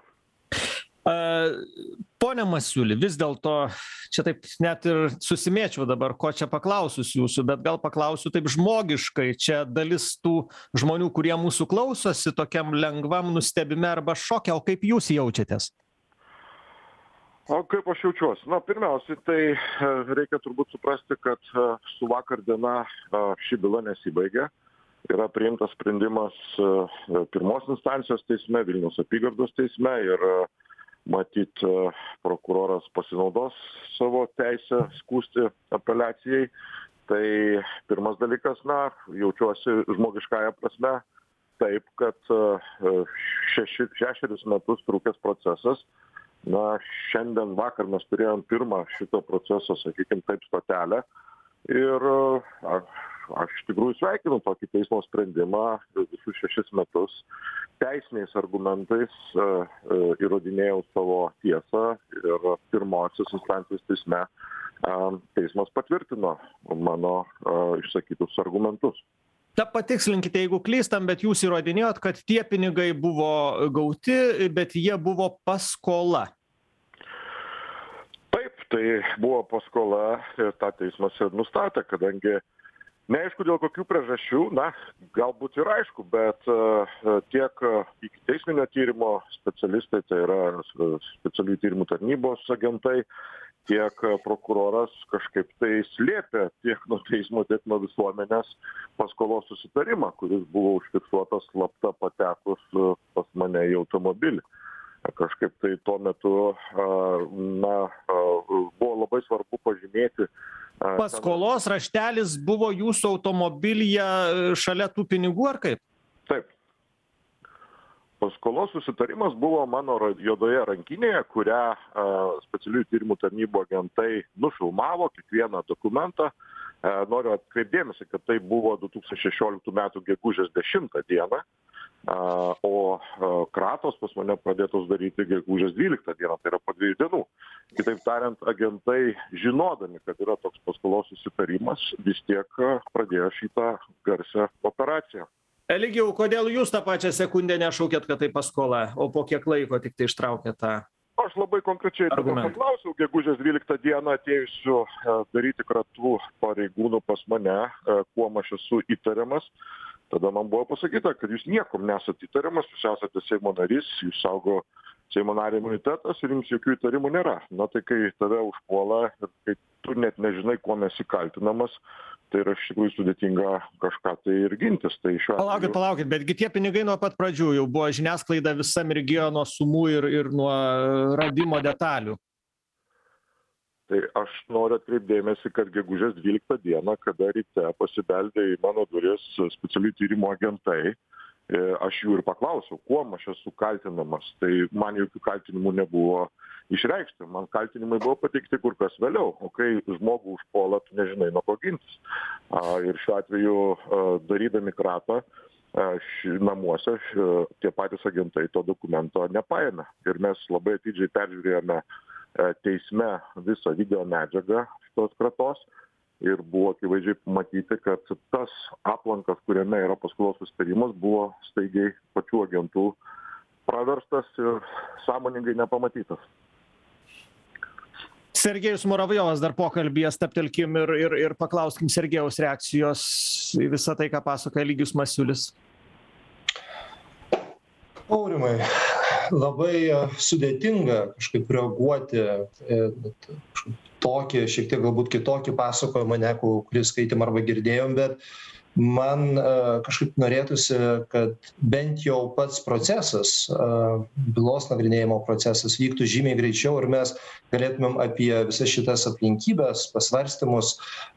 Pone Masiuli, vis dėlto čia taip net ir susimėčiau dabar, ko čia paklausus jūsų, bet gal paklausiu taip žmogiškai. Čia dalis tų žmonių, kurie mūsų klausosi, tokiam lengvam nustebime arba šoke, o kaip jūs jaučiatės? O kaip aš jaučiuosi? Na, pirmiausiai, tai reikia turbūt suprasti, kad su vakar diena ši byla nesibaigė. Yra priimtas sprendimas pirmos instancijos teisme, Vilniaus apygardos teisme ir matyt prokuroras pasinaudos savo teisę skųsti apeliacijai. Tai pirmas dalykas, na, jaučiuosi žmogiškąja prasme taip, kad šeši, šešerius metus trukęs procesas. Na, šiandien vakar mes turėjom pirmą šito proceso, sakykime taip, stotelę. Ir aš, aš iš tikrųjų sveikinu tokį teismo sprendimą visus šešis metus. Teisiniais argumentais uh, uh, įrodinėjau savo tiesą ir pirmosios instancijos teisme uh, teismas patvirtino mano uh, išsakytus argumentus. Ta patikslinkite, jeigu klystam, bet jūs įrodinėjot, kad tie pinigai buvo gauti, bet jie buvo paskola. Taip, tai buvo paskola ir tą teismas ir nustatė, kadangi neaišku dėl kokių priežasčių, na, galbūt ir aišku, bet uh, tiek ikiteisminio tyrimo specialistai, tai yra specialiųjų tyrimų tarnybos agentai, tiek prokuroras kažkaip tai slėpė tiek nuo teismo, tiek nuo visuomenės paskolos susitarimą, kuris buvo užfiksuotas slapta patekus pas mane į automobilį. Kažkaip tai tuo metu na, buvo labai svarbu pažymėti. Paskolos raštelis buvo jūsų automobilyje šalia tų pinigų, ar kaip? Taip. Paskolos susitarimas buvo mano juodoje rankinėje, kurią specialiųjų tyrimų tarnybų agentai nufilmavo, kiekvieną dokumentą. Noriu atkreipdėmėsi, kad tai buvo du tūkstančiai šešioliktų metų gegužės dešimtą dieną, o kratos pas mane pradėtos daryti gegužės dvyliktą dieną, tai yra po dviejų dienų. Kitaip tariant, agentai, žinodami, kad yra toks paskolos susitarimas, vis tiek pradėjo šitą garsią operaciją. Eligijau, kodėl jūs tą pačią sekundę nešaukėt, kad tai paskola, o po kiek laiko tik tai ištraukėt tą? Aš labai konkrečiai paklausiau gegužės dvyliktą dieną atėjusių daryti kratų pareigūnų pas mane, kuom aš esu įtariamas. Tada man buvo pasakyta, kad jūs niekom nesat įtariamas, jūs esate Seimo narys, jūs saugo Seimo nario imunitetas ir jums jokių įtarimų nėra. Na tai kai tave užpuola ir kai tu net nežinai, kuo esi kaltinamas, tai yra iš tikrųjų sudėtinga kažką tai ir gintis. Tai šiuo atveju... Palaukit, palaukit, betgi tie pinigai nuo pat pradžių jau buvo žiniasklaida visa mirgėjo nuo sumų ir, ir nuo radimo detalių. Tai aš noriu atkreipdėmėsi, kad gegužės dvyliktą dieną, kada ryte pasibeldė į mano duris specialių tyrimų agentai, aš jų ir paklausiau, kuom aš esu kaltinamas. Tai man jokių kaltinimų nebuvo išreikšti. Man kaltinimai buvo pateikti kur kas vėliau. O kai žmogų užpuola, tu nežinai, nuo ko gintis. Ir šiuo atveju, darydami kratą namuose, tie patys agentai to dokumento nepaėmė. Ir mes labai atidžiai peržiūrėjome teisme visą video medžiagą šitos kratos. Ir buvo akivaizdžiai matyti, kad tas aplankas, kuriame yra paskolos susitarimas, buvo staigiai pačių agentų praverstas ir sąmoningai nepamatytas. Sergejus Muravjovas dar pokalbyje, stabtelkim ir, ir, ir paklauskim Sergejaus reakcijos į visą tai, ką pasakoja Eligijus Masiulis. Aurimai, labai sudėtinga kažkaip reaguoti tokį, šiek tiek galbūt kitokį pasakojimą, negu kurį skaitėm arba girdėjom, bet man kažkaip norėtųsi, kad bent jau pats procesas, bylos nagrinėjimo procesas vyktų žymiai greičiau ir mes galėtumėm apie visas šitas aplinkybės, pasvarstymus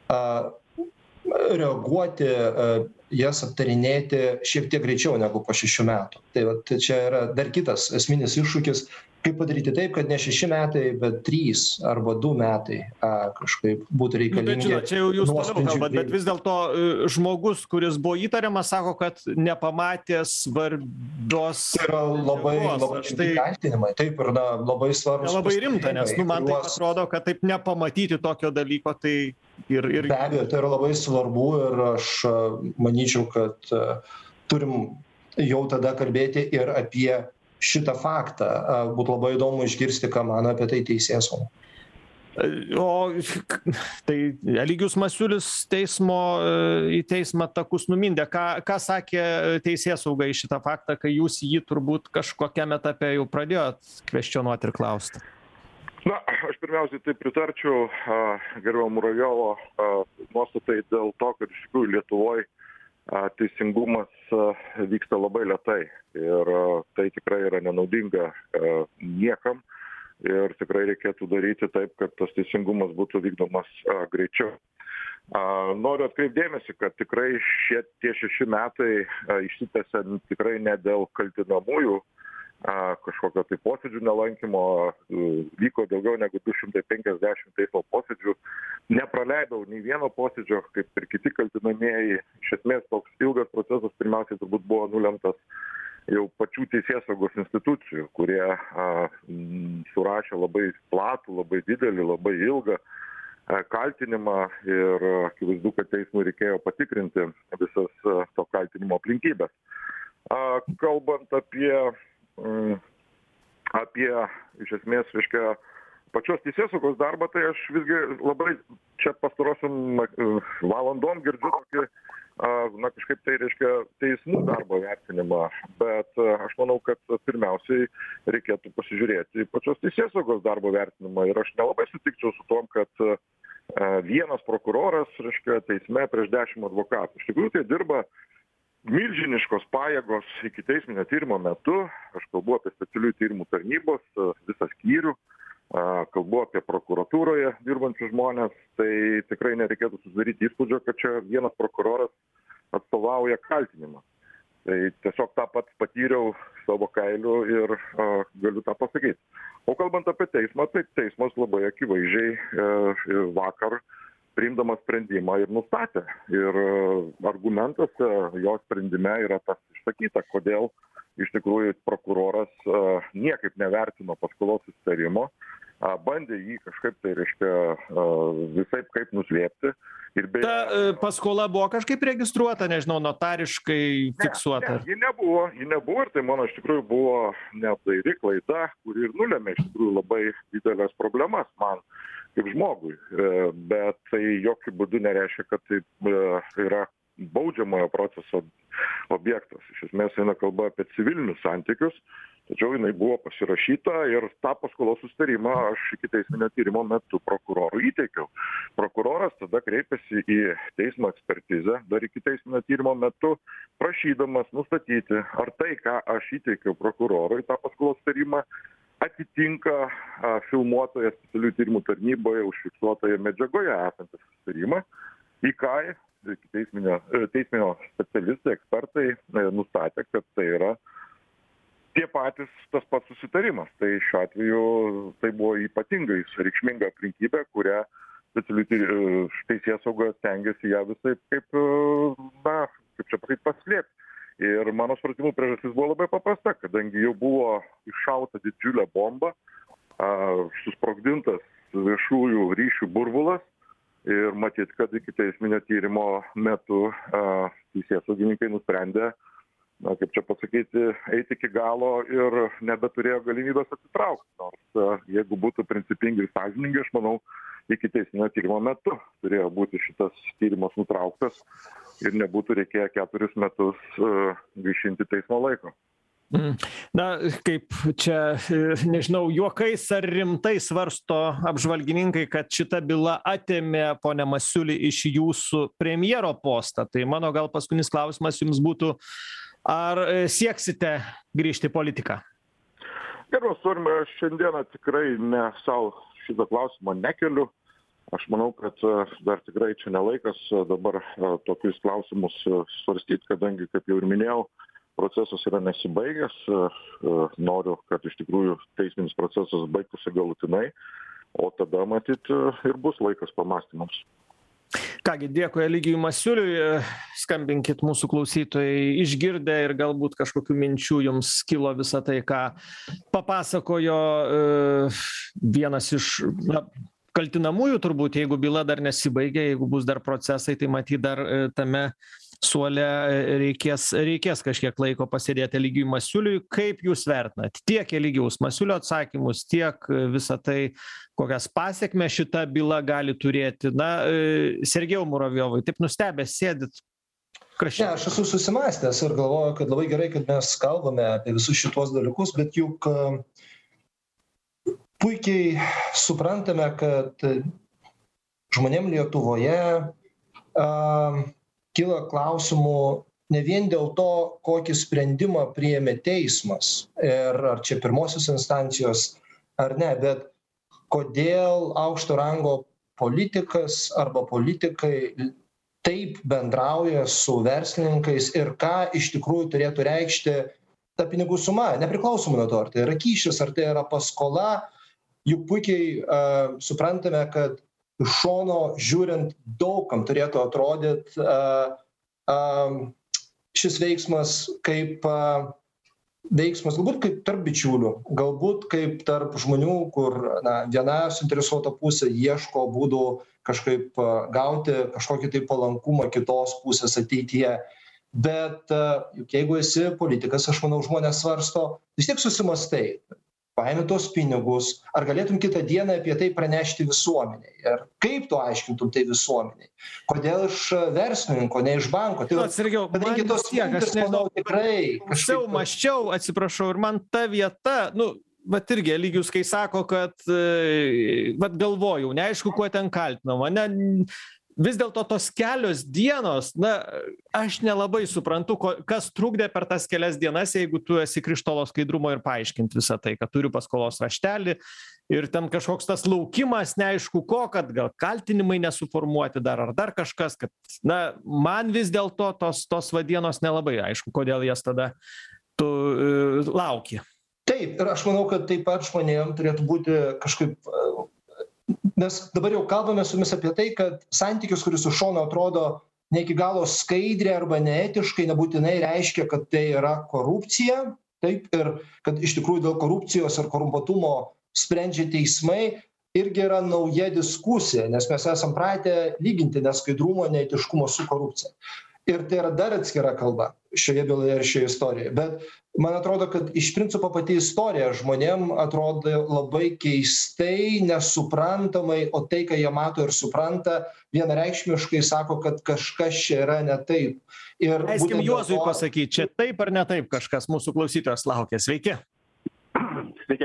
reaguoti, jas aptarinėti šiek tiek greičiau negu po šešių metų. Tai va, čia yra dar kitas esminis iššūkis, kaip padaryti taip, kad ne šeši metai, bet trys arba du metai a, kažkaip būtų reikalingi. Nu, bet žinot, čia jau jūs toliau kalbat, bet vis dėlto žmogus, kuris buvo įtariamas, sako, kad nepamatė svarbios... Tai yra labai, labai štai kaltinimai, taip ir na, labai svarbus... Labai rimta, nes nu, man kuriuos... taip atrodo, kad taip nepamatyti tokio dalyko, tai ir... ir... Be abejo, tai yra labai svarbu ir aš manyčiau, kad turim jau tada kalbėti ir apie šitą faktą. Būtų labai įdomu išgirsti, ką mano apie tai teisėsauga. O tai Eligijus Masiulis teismo, į teismą takus numindė. Ką, ką sakė teisėsauga į šitą faktą, kai jūs jį turbūt kažkokiam etape jau pradėjot kvestionuoti ir klausti? Na, aš pirmiausiai tai pritarčiau gerbiamo Muravjovo nuostatai dėl to, kad iš tikrųjų Lietuvoje teisingumas vyksta labai lėtai ir tai tikrai yra nenaudinga niekam ir tikrai reikėtų daryti taip, kad tas teisingumas būtų vykdomas greičiau. Noriu atkreipdėmėsi, kad tikrai šie tie šeši metai išsitęsia tikrai ne dėl kaltinamųjų kažkokio tai posėdžių nelankymo, vyko daugiau negu du šimtai penkiasdešimt teismo posėdžių. Nepraleidau nei vieno posėdžio, kaip ir kiti kaltinamieji. Iš esmės toks ilgas procesas pirmiausiai turbūt buvo nulemtas jau pačių teisėsaugos institucijų, kurie a, surašė labai platų, labai didelį, labai ilgą a, kaltinimą ir akivaizdu, kad teismui reikėjo patikrinti visas a, to kaltinimo aplinkybės. A, kalbant apie apie, iš esmės, reiškia, pačios teisėsaugos darbą, tai aš visgi labai čia pastarosiom valandom girdžiu tokį na kažkaip tai reiškia teismų darbo vertinimą, bet aš manau, kad pirmiausiai reikėtų pasižiūrėti pačios teisėsaugos darbo vertinimą ir aš nelabai sutikčiau su tom, kad vienas prokuroras, reiškia, teisme prieš dešimt advokatų. Iš tikrųjų, tai dirba milžiniškos pajėgos ikiteisminio tyrimo metu, aš kalbu apie specialiųjų tyrimų tarnybos, visą skyrių, kalbu apie prokuratūroje dirbančius žmonės, tai tikrai nereikėtų susidaryti įspūdžio, kad čia vienas prokuroras atstovauja kaltinimą. Tai tiesiog tą pats patyriau savo kailiu ir a, galiu tą pasakyti. O kalbant apie teismą, tai teismas labai akivaizdžiai e, vakar priimdamas sprendimą ir nustatė. Ir argumentuose jo sprendime yra tas išsakyta, kodėl iš tikrųjų prokuroras a, niekaip nevertino paskolos susitarimo, a, bandė jį kažkaip tai, reiškia, a, visaip kaip nuslėpti. Ir beje, ta a, paskola buvo kažkaip registruota, nežinau, notariškai fiksuota? Ne, ne, ji nebuvo, ji nebuvo ir tai mano iš tikrųjų buvo neapdairi klaida, kuri ir nulėmė iš tikrųjų labai didelės problemas man kaip žmogui, bet tai jokių būdų nereiškia, kad tai yra baudžiamojo proceso objektas. Iš esmės eina kalba apie civilinius santykius, tačiau jinai buvo pasirašyta ir tą paskolos susitarimą aš ikiteisminio tyrimo metu prokurorui įteikiau. Prokuroras tada kreipėsi į teismo ekspertizę dar ikiteisminio tyrimo metu, prašydamas nustatyti, ar tai, ką aš įteikiau prokurorui, tą paskolos susitarimą, atitinka a, filmuotoje specialiųjų tyrimų tarnyboje užfiksuotoje medžiagoje esantį susitarimą, į ką teisminio, teisminio specialistai, ekspertai e, nustatė, kad tai yra tie patys tas pats susitarimas. Tai šiuo atveju tai buvo ypatingai reikšminga aplinkybė, kurią specialiųjų teisėsauga stengiasi ją visai kaip, na, kaip čia pasakyti, paslėpti. Ir mano supratimu priežastis buvo labai paprasta, kadangi jau buvo iššauta didžiulė bomba, susprogdintas viešųjų ryšių burbulas ir matyt, kad ikiteisminio tyrimo metu teisėsaugininkai nusprendė, na, kaip čia pasakyti, eiti iki galo ir nebeturėjo galimybės atsitraukti. Nors jeigu būtų principingai ir sąžiningai, aš manau, ikiteisminio tyrimo metu turėjo būti šitas tyrimas nutrauktas ir nebūtų reikėję keturis metus uh, gaišinti teismo laiko. Na, kaip čia, nežinau, juokais ar rimtai svarsto apžvalgininkai, kad šita byla atėmė ponę Masiulį iš jūsų premjero postą. Tai mano gal paskutinis klausimas jums būtų, ar sieksite grįžti į politiką? Gerbiamas Aurimai, aš šiandieną tikrai ne savo šitą klausimą nekeliu. Aš manau, kad dar tikrai čia nelaikas dabar tokius klausimus svarstyti, kadangi, kaip jau ir minėjau, procesas yra nesibaigęs. Noriu, kad iš tikrųjų teisminis procesas baigtųsi galutinai, o tada, matyt, ir bus laikas pamąstymams. Kągi, dėkui Eligijui Masiuliui, skambinkit mūsų klausytojai išgirdę ir galbūt kažkokių minčių jums kilo visą tai, ką papasakojo vienas iš na, kaltinamųjų turbūt, jeigu byla dar nesibaigė, jeigu bus dar procesai, tai matyt dar tame suole reikės, reikės kažkiek laiko pasėdėti Eligijui Masiuliui. Kaip jūs vertinat tiek Eligijaus Masiulio atsakymus, tiek visą tai, kokias pasekmes šita byla gali turėti? Na, Sergejau Muravjovai, taip nustebęs sėdit. Ne, aš esu susimąstęs ir galvoju, kad labai gerai, kad mes kalbame apie visus šitos dalykus, bet juk puikiai suprantame, kad žmonėm Lietuvoje a, kyla klausimų ne vien dėl to, kokį sprendimą priėmė teismas ir ar čia pirmosios instancijos ar ne, bet kodėl aukšto rango politikas arba politikai taip bendrauja su verslininkais ir ką iš tikrųjų turėtų reikšti ta pinigų suma, nepriklausomai nuo to, ar tai yra kyšis, ar tai yra paskola. Juk puikiai uh, suprantame, kad iš šono žiūrint daugam turėtų atrodyti uh, uh, šis veiksmas kaip uh, veiksmas, galbūt kaip tarp bičiulių, galbūt kaip tarp žmonių, kur na, viena suinteresuota pusė ieško būdų kažkaip uh, gauti kažkokį tai palankumą kitos pusės ateityje. Bet uh, juk jeigu esi politikas, aš manau, žmonės svarsto, vis tiek susimastai. paėmė tuos pinigus, ar galėtum kitą dieną apie tai pranešti visuomeniai? Ir kaip tu aiškintum tai visuomeniai? Kodėl iš verslininko, ne iš banko? Tai Sergiau, kadangi tos mintis, manau, tikrai kažkaip maščiau, atsiprašau, ir man ta vieta, nu, vat irgi lygius, kai sako, kad, vat galvojau, neaišku, kuo ten kaltinama, mane vis dėlto tos kelios dienos, na, aš nelabai suprantu, kas trukdė per tas kelias dienas, jeigu tu esi krištolo skaidrumo ir paaiškinti visą tai, kad turiu paskolos raštelį ir ten kažkoks tas laukimas, neaišku ko, kad gal kaltinimai nesuformuoti dar ar dar kažkas, kad, na, man vis dėlto tos, tos vadienos nelabai aišku, kodėl jas tada tu uh, lauki. Taip, ir aš manau, kad taip pat žmonėm turėtų būti kažkaip, nes dabar jau kalbame su jumis apie tai, kad santykius, kuris iš šono atrodo ne iki galo skaidriai arba neetiškai, nebūtinai reiškia, kad tai yra korupcija, taip, ir kad iš tikrųjų dėl korupcijos ar korumpuotumo sprendžia teismai, irgi yra nauja diskusija, nes mes esam pratę lyginti neskaidrumo, neetiškumo su korupcija. Ir tai yra dar atskira kalba šioje byloje ir šioje istorijoje. Bet man atrodo, kad iš principo pati istorija žmonėm atrodo labai keistai, nesuprantamai, o tai, ką jie mato ir supranta, vienareikšmiškai sako, kad kažkas čia yra ne taip. Ir leiskim Juozui to... pasakyti, čia taip ar ne taip kažkas, mūsų klausytojas laukia. Sveiki. Sveiki.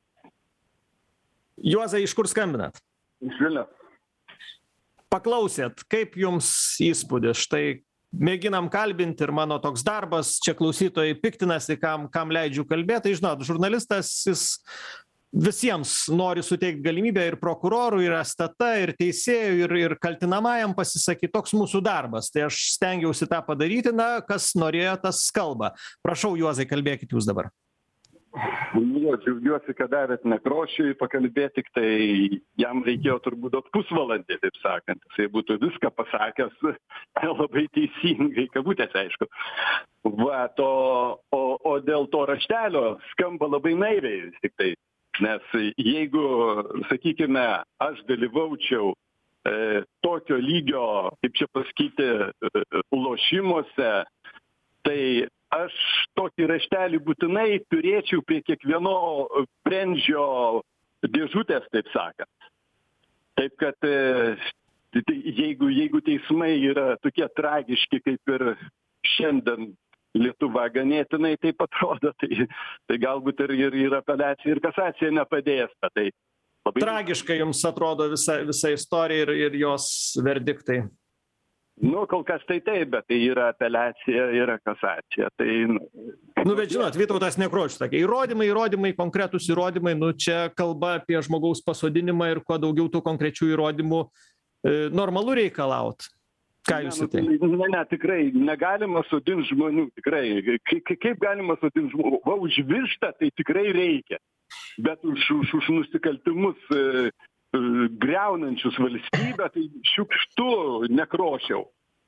Juozai, iš kur skambinat? Iš Vilniaus. Paklausėt, kaip jums įspūdis? Štai mėginam kalbinti ir mano toks darbas, čia klausytojai piktinasi, kam, kam leidžiu kalbėti. Tai žinot, žurnalistas, jis visiems nori suteikti galimybę ir prokurorų, ir S T T, ir teisėjų, ir, ir kaltinamajam pasisakyti. Toks mūsų darbas. Tai aš stengiausi tą padaryti, na, kas norėjo, tas kalba. Prašau, Juozai, kalbėkit jūs dabar. Nu, džiaugiuosi, kad davėt Nekrošiui pakalbėti, tik tai jam reikėjo turbūt pusvalandį, taip sakant. Jisai būtų viską pasakęs labai teisingai, kabutės aišku. Va, to, o, o dėl to raštelio skamba labai naiviai tik tai. Nes jeigu, sakykime, aš dalyvaučiau e, tokio lygio, kaip čia pasakyti, e, lošimuose, tai aš tokį raštelį būtinai turėčiau prie kiekvieno brendžio dėžutės, taip sakant. Taip kad jeigu, jeigu teismai yra tokie tragiški, kaip ir šiandien Lietuva ganėtinai taip atrodo, tai, tai galbūt ir, ir, ir apeliacija, ir kasacija nepadės. Tai labai... Tragiškai jums atrodo visa, visa istorija ir, ir jos verdiktai? Nu, kol kas tai taip, bet tai yra apeliacija, yra kasacija. Tai, nu, nu, bet žinot, Vytautas Nekrošius sakė, įrodymai, įrodymai, konkretūs įrodymai, nu, čia kalba apie žmogaus pasodinimą ir kuo daugiau tų konkrečių įrodymų e, normalu reikalaut. Ką jūs į tai? Ne, ne, tikrai, negalima sodinti žmonių, tikrai. Kaip, kaip galima sodinti žmonių? Va, už vištą tai tikrai reikia, bet už, už, už nusikaltimus... E, griaunančius valstybę, tai šiukštu Nekrošiau.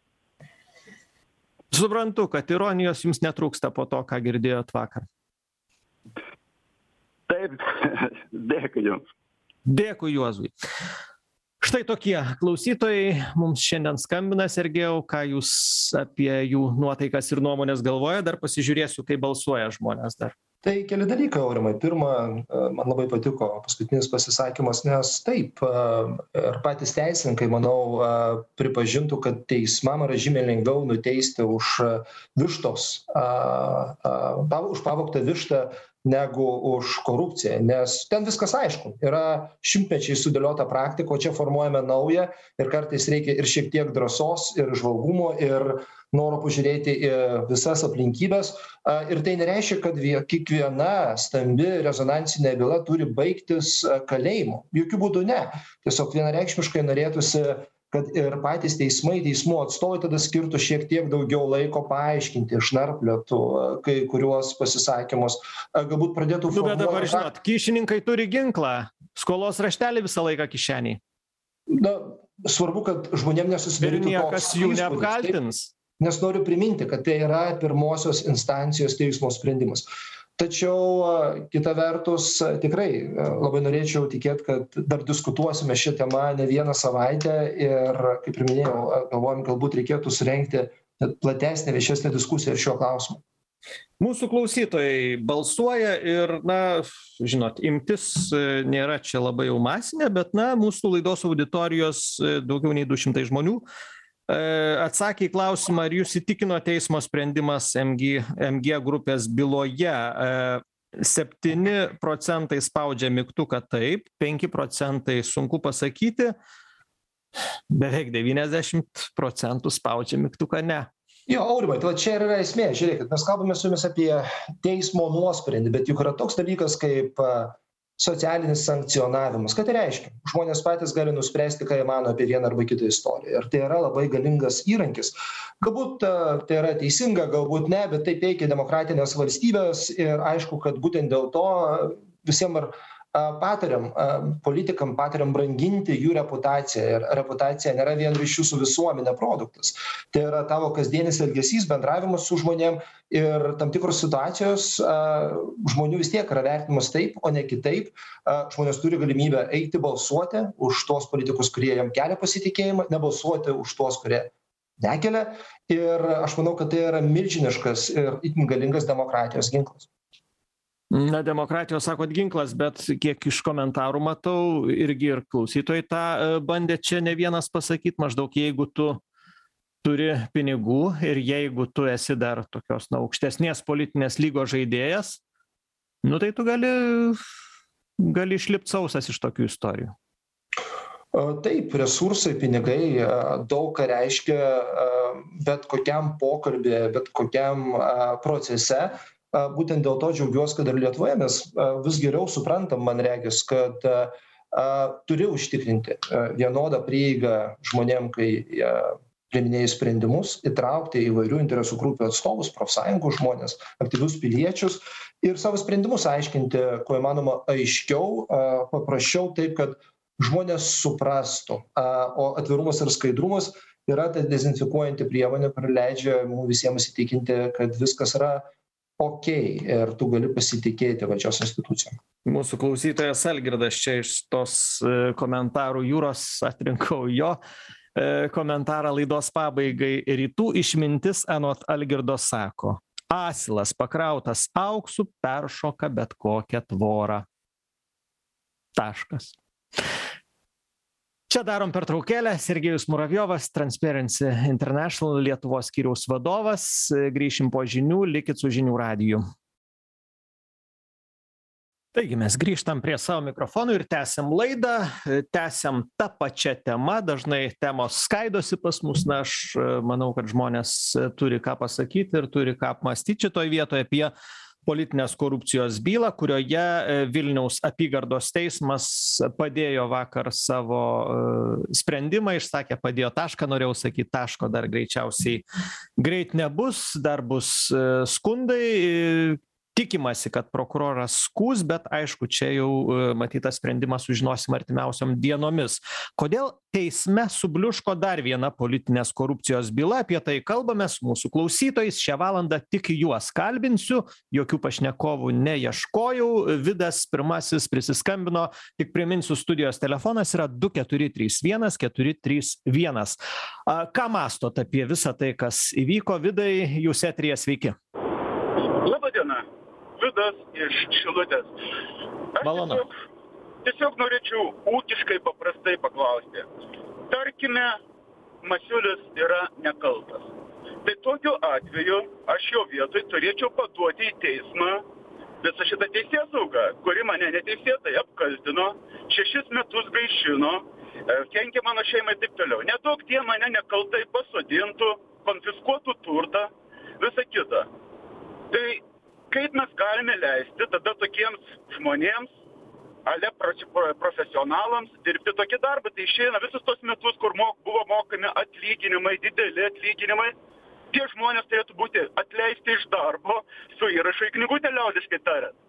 Suprantu, kad ironijos jums netrūksta po to, ką girdėjot vakar. Taip, dėkui jums. Dėkui Juozui. Štai tokie klausytojai mums šiandien skambina, Sergejau, ką jūs apie jų nuotaikas ir nuomonės galvoja, dar pasižiūrėsiu, kaip balsuoja žmonės dar. Tai keli dalykai, Aurimai. Pirma, man labai patiko paskutinis pasisakymas, nes taip, ir patys teisininkai, manau, pripažintų, kad teismam yra žymiai lengviau nuteisti už vištos, už pavogtą vištą, negu už korupciją, nes ten viskas aišku, yra šimtmečiai sudėliota praktika, o čia formuojame naują ir kartais reikia ir šiek tiek drąsos, ir žvalgumo, ir noro pažiūrėti į visas aplinkybės. Ir tai nereiškia, kad kiekviena stambi rezonansinė byla turi baigtis kalėjimu. Jokių būdų ne. Tiesiog vienareikšmiškai norėtųsi, kad ir patys teismai, teismų atstovai tada skirtų šiek tiek daugiau laiko paaiškinti, išnarplėtų kai kuriuos pasisakymus, galbūt pradėtų formuoti... Nu, bet dabar, žinot, kyšininkai turi ginklą, skolos raštelį visą laiką kišeniai. Na, svarbu, kad žmonėm nesusidarytų toks įspūdis. Ir niekas jų neapkaltins. Nes noriu priminti, kad tai yra pirmosios instancijos teismo sprendimas. Tačiau kita vertus, tikrai labai norėčiau tikėti, kad dar diskutuosime šią temą ne vieną savaitę ir, kaip ir minėjau, galvojam, galbūt reikėtų surengti platesnę, viešesnę diskusiją ir šiuo klausimu. Mūsų klausytojai balsuoja ir, na, žinot, imtis nėra čia labai jau masinė, bet, na, mūsų laidos auditorijos daugiau nei du šimtai žmonių atsakė į klausimą, ar jūs įtikino teismo sprendimas M G, M G grupės byloje. septyni procentai spaudžia mygtuką taip, penki procentai sunku pasakyti, beveik devyniasdešimt procentų spaudžia mygtuką ne. Jo, Aurimai, tai čia ir yra esmė. Žiūrėkit, mes kalbame su jumis apie teismo nuosprendį, bet juk yra toks dalykas kaip socialinis sankcionavimas. Ką tai reiškia? Žmonės patys gali nuspręsti, ką jie mano apie vieną arba kitą istoriją. Ir tai yra labai galingas įrankis. Galbūt tai yra teisinga, galbūt ne, bet taip veikia demokratinės valstybės ir aišku, kad būtent dėl to visiems ir patariam, politikam patariam branginti jų reputaciją. Ir reputacija nėra vien ryšių su visuomenė produktas. Tai yra tavo kasdienis elgesys, bendravimas su žmonėm ir tam tikros situacijos žmonių vis tiek yra vertinimas taip, o ne kitaip. Žmonės turi galimybę eiti balsuoti už tuos politikus, kurie jam kelia pasitikėjimą, nebalsuoti už tuos, kurie nekelia. Ir aš manau, kad tai yra milžiniškas ir itin galingas demokratijos ginklas. Na, demokratijos, sakot, ginklas, bet kiek iš komentarų matau, irgi ir klausytojai tą bandė čia ne vienas pasakyti, maždaug jeigu tu turi pinigų ir jeigu tu esi dar tokios, na, aukštesnės politinės lygos žaidėjas, nu tai tu gali, gali išlipti sausas iš tokių istorijų. Taip, resursai, pinigai daug ką reiškia bet kokiam pokalbį, bet kokiam procese. Būtent dėl to džiaugiuosi, kad ir Lietuvoje mes vis geriau suprantam, man regis, kad turi užtikrinti vienodą prieigą žmonėm, kai priiminėja sprendimus, įtraukti įvairių interesų grupių atstovus, profsąjungų žmonės, aktyvius piliečius ir savo sprendimus aiškinti, kuo įmanoma aiškiau, paprasčiau, taip, kad žmonės suprastų. O atvirumas ir skaidrumas yra ta dezinfikuojanti priemonė, kuri leidžia mums visiems įtikinti, kad viskas yra ok, ir tu gali pasitikėti valdžios institucijom. Mūsų klausytojas Algirdas čia iš tos komentarų jūros atrinkau jo komentarą laidos pabaigai. Rytų išmintis anot Algirdo sako, asilas pakrautas auksu peršoka bet kokią tvorą. Taškas. Čia darom pertraukėlę. Sergejus Muravjovas, Transparency International Lietuvos skyriaus vadovas. Grįšim po žinių, likit su žinių radiju. Taigi mes grįžtam prie savo mikrofonų ir tęsiam laidą. Tęsiam tą pačią temą. Dažnai temos skaidosi pas mus. Na, aš manau, kad žmonės turi ką pasakyti ir turi ką apmąstyti šitoj vietoje apie politinės korupcijos bylą, kurioje Vilniaus apygardos teismas padėjo vakar savo sprendimą, išsakė, padėjo tašką, norėjau sakyti, taško dar greičiausiai greit nebus, dar bus skundai. Tikimasi, kad prokuroras skųs, bet aišku, čia jau matytas sprendimas sužinosim artimiausiom dienomis. Kodėl teisme subliuško dar viena politinės korupcijos byla? Apie tai kalbame su mūsų klausytojais. Šią valandą tik juos kalbinsiu, jokių pašnekovų neieškojau. Vidas pirmasis prisiskambino, tik priminsiu, studijos telefonas yra du keturi trys vienas keturi trys vienas. Ką mąstot apie visą tai, kas įvyko? Vidai, jūs eteryje, sveiki. Labą dieną. Vidas iš Šilutės. Aš tiesiog, tiesiog norėčiau ūkiškai paprastai paklausti. Tarkime, Masiulis yra nekaltas. Tai tokiu atveju aš jo vietoj turėčiau paduoti į teismą visą šitą teisėsaugą, kuri mane neteisėtai apkaltino, šešis metus gaišino, kenkė mano šeimai ir taip toliau. Nedaug tie mane nekaltai pasodintų, konfiskuotų turtą, visą kitą. Tai kaip mes galime leisti tada tokiems žmonėms, ale profesionalams, dirbti tokį darbą? Tai išeina visus tos metus, kur mok, buvo mokami atlyginimai, dideli atlyginimai. Tie žmonės turėtų būti atleisti iš darbo su įrašu į knygutę, liaudiškai tariant.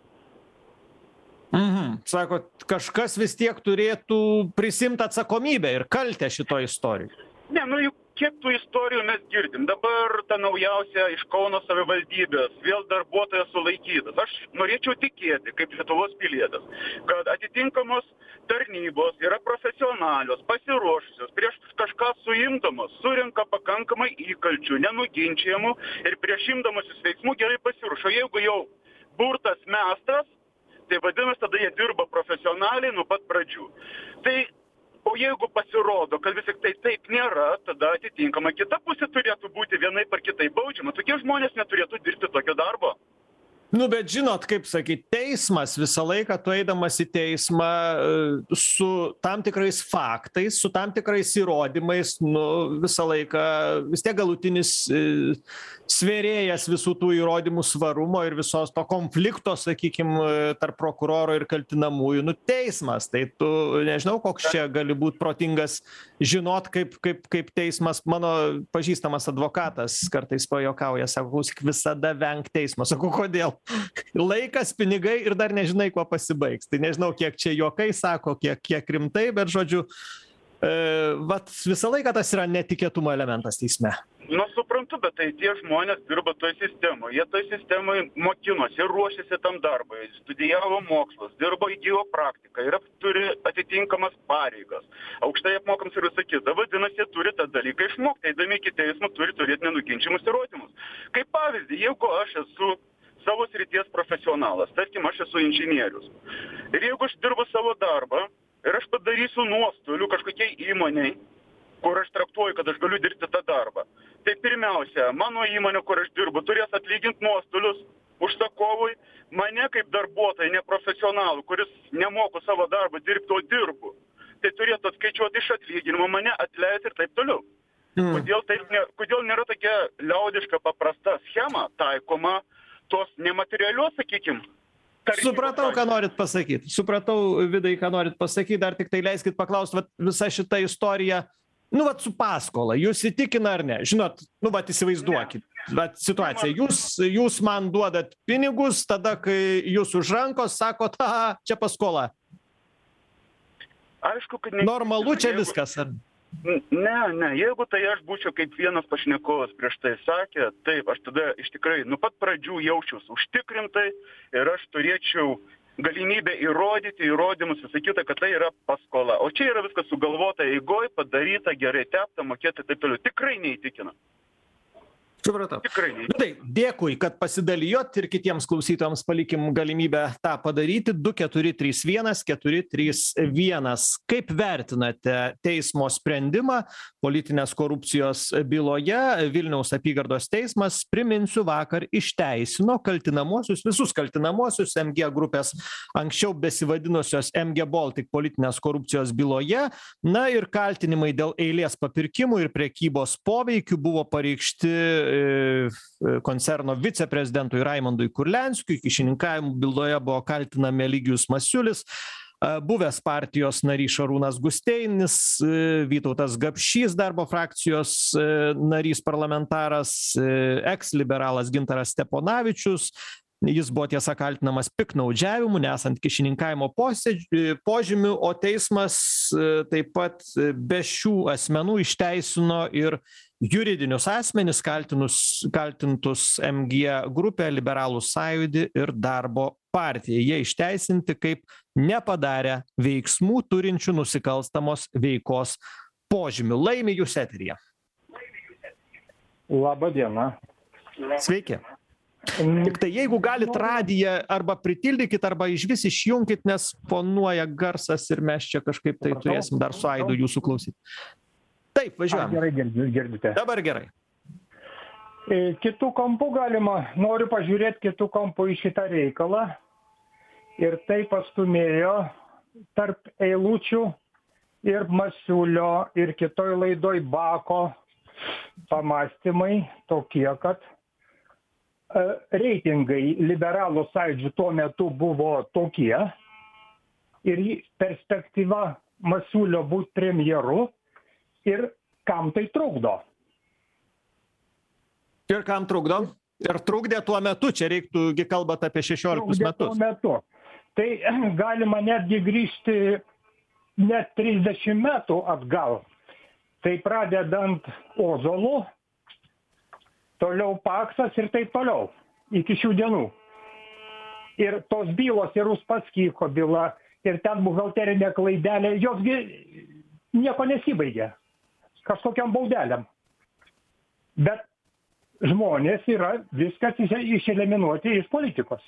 Mhm. Sakot, kažkas vis tiek turėtų prisimti atsakomybę ir kaltę šito istorijoje. Ne, nu juk kiek tų istorijų mes girdim. Dabar ta naujausia iš Kauno savivaldybės, vėl darbuotojas sulaikytas. Aš norėčiau tikėti, kaip Lietuvos pilietis, kad atitinkamos tarnybos yra profesionalios, pasiruošusios, prieš kažką suimdamos, surinka pakankamai įkalčių, nenuginčiamų ir prieš imdamasis veiksmų gerai pasiruošo. Jeigu jau burtas mestas, tai vadinasi, tada jie dirba profesionaliai nuo pat pradžių. Tai, o jeigu pasirodo, kad vis tik tai taip nėra, tada atitinkama kita pusė turėtų būti vienaip ar kitaip baudžiama. Tokie žmonės neturėtų dirbti tokio darbo. Nu, bet žinot, kaip sakyti, teismas visą laiką, tu eidamas į teismą su tam tikrais faktais, su tam tikrais įrodymais, nu, visą laiką vis tiek galutinis svėrėjas visų tų įrodymų svarumo ir visos to konflikto, sakykim, tarp prokuroro ir kaltinamųjų, nu, teismas. Tai tu, nežinau, koks čia gali būti protingas žinot, kaip, kaip, kaip teismas, mano pažįstamas advokatas kartais pajokauja, sako, klausyk, visada venk teismo. Sako, kodėl? Laikas, pinigai ir dar nežinai, kuo pasibaigs. Tai nežinau, kiek čia juokai sako, kiek, kiek rimtai, bet žodžiu, e, vat visą laiką tas yra netikėtumo elementas teisme. Nu, suprantu, bet tai tie žmonės dirba toj sistemoje. Jie toj sistemoje mokinosi, ruošiasi tam darbui, studijavo mokslus, dirbo įgijo praktiką, yra, turi atitinkamas pareigas, aukštai apmokams ir visą kitą. Vadinasi, jie turi tą dalyką išmokti, eidami iki teismo turi turėti nenuginčiamus įrodymus. Kaip pavyzdį, jeigu aš esu savo srities profesionalas, tarkim, aš esu inžinierius. Ir jeigu aš dirbu savo darbą ir aš padarysiu nuostolių kažkokiai įmoniai, kur aš traktuoju, kad aš galiu dirbti tą darbą, tai pirmiausia, mano įmonė, kur aš dirbu, turės atlyginti nuostolius užsakovui, mane kaip darbuotoją, neprofesionalų, kuris nemoku savo darbą dirbti, o dirbu, tai turėtų atskaičiuoti iš atlyginimo, mane atleisti ir taip toliau. Mm. Kodėl, taip, ne, kodėl nėra tokia liaudiška paprasta schema taikoma tos nematerialios, sakykim. Supratau, ką norit pasakyti. Supratau, Vidai, ką norit pasakyti. Dar tik tai leiskit paklausti, vat, visa šita istorija, nu, vat, su paskola, jūs įtikina ar ne? Žinot, nu, vat, įsivaizduokit, vat, situacija. Jūs, jūs man duodat pinigus, tada, kai jūs už rankos sakot, aha, čia paskola. Aišku, kad ne. Normalu čia jeigu... viskas, ar? Ne, ne, jeigu tai aš būčiau kaip vienas pašnekovas prieš tai sakė, taip, aš tada iš tikrai nuo pat pradžių jaučiaus užtikrintai ir aš turėčiau galimybę įrodyti, įrodymus, visą kitą, kad tai yra paskola. O čia yra viskas sugalvota eigoj, padaryta, gerai tepta, mokėti taip toliau. Tikrai neįtikina. Supratau. Tikrai. Tai dėkui, kad pasidalijot ir kitiems klausytojams palikim galimybę tą padaryti. Du keturi trys vienas keturi trys vienas. Kaip vertinate teismo sprendimą politinės korupcijos byloje? Vilniaus apygardos teismas, priminsiu, vakar išteisino kaltinamuosius, visus kaltinamuosius M G grupės anksčiau besivadinusios M G Baltic politinės korupcijos byloje. Na ir kaltinimai dėl eilės papirkimų ir prekybos poveikių buvo pareikšti koncerno viceprezidentui Raimondui Kurlianskiui. Kyšininkavimu byloje buvo kaltinami Eligijus Masiulis, buvęs partijos narys Šarūnas Gusteinis, Vytautas Gapšys, darbo frakcijos narys parlamentaras, eks-liberalas Gintaras Steponavičius. Jis buvo tiesa kaltinamas piktnaudžiavimu, nesant kyšininkavimo požymių, o teismas taip pat be šių asmenų išteisino ir juridinius asmenis, kaltinus, kaltintus M G grupę, Liberalų sąjūdį ir Darbo partiją. Jie išteisinti kaip nepadarę veiksmų turinčių nusikalstamos veikos požymių. Laimi jūs eteryje. Labą dieną. Sveiki. Tik tai jeigu galit radiją arba pritildykit, arba išvis išjunkit, nes fonuoja garsas ir mes čia kažkaip tai turėsim dar su Aidu jūsų klausyti. Taip, važiuojam. Gerai girdite. Dabar gerai. Kitų kampų galima, noriu pažiūrėti kitų kampų į šitą reikalą. Ir tai pastumėjo tarp eilučių ir Masiulio, ir kitoj laidoj Bako pamastymai tokie, kad reitingai Liberalų sąjūdžio tuo metu buvo tokie ir perspektyva Masiulio būti premjeru ir kam tai trukdo. Ir kam trukdo? Ir trukdė tuo metu, čia reiktų, kalbant apie šešioliktus metus. Tuo metu. Tai galima netgi grįžti net trisdešimt metų atgal. Tai pradedant Ozolu, toliau Paksas ir taip toliau, iki šių dienų. Ir tos bylos, ir Uspaskicho byla, ir ten buhalterinė klaidelė, jos nieko nesibaigia. Kažkokiam baudeliam. Bet žmonės yra viskas išeliminuoti iš politikos.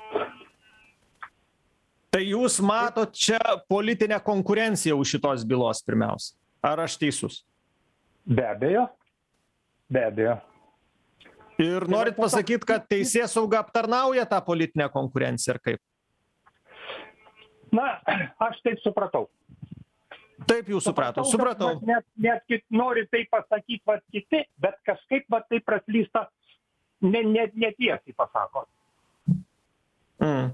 Tai jūs matot čia politinę konkurenciją už šitos bylos pirmiausia. Ar aš teisus? Be abejo. Be abejo. Ir norit pasakyti, kad teisėsauga aptarnauja tą politinę konkurenciją, ar kaip? Na, aš taip supratau. Taip jūs supratot, supratau. Net, net, net nori tai pasakyti vat kiti, bet kažkaip vat tai praslysta, ne, ne, netiesiai pasako. Mm.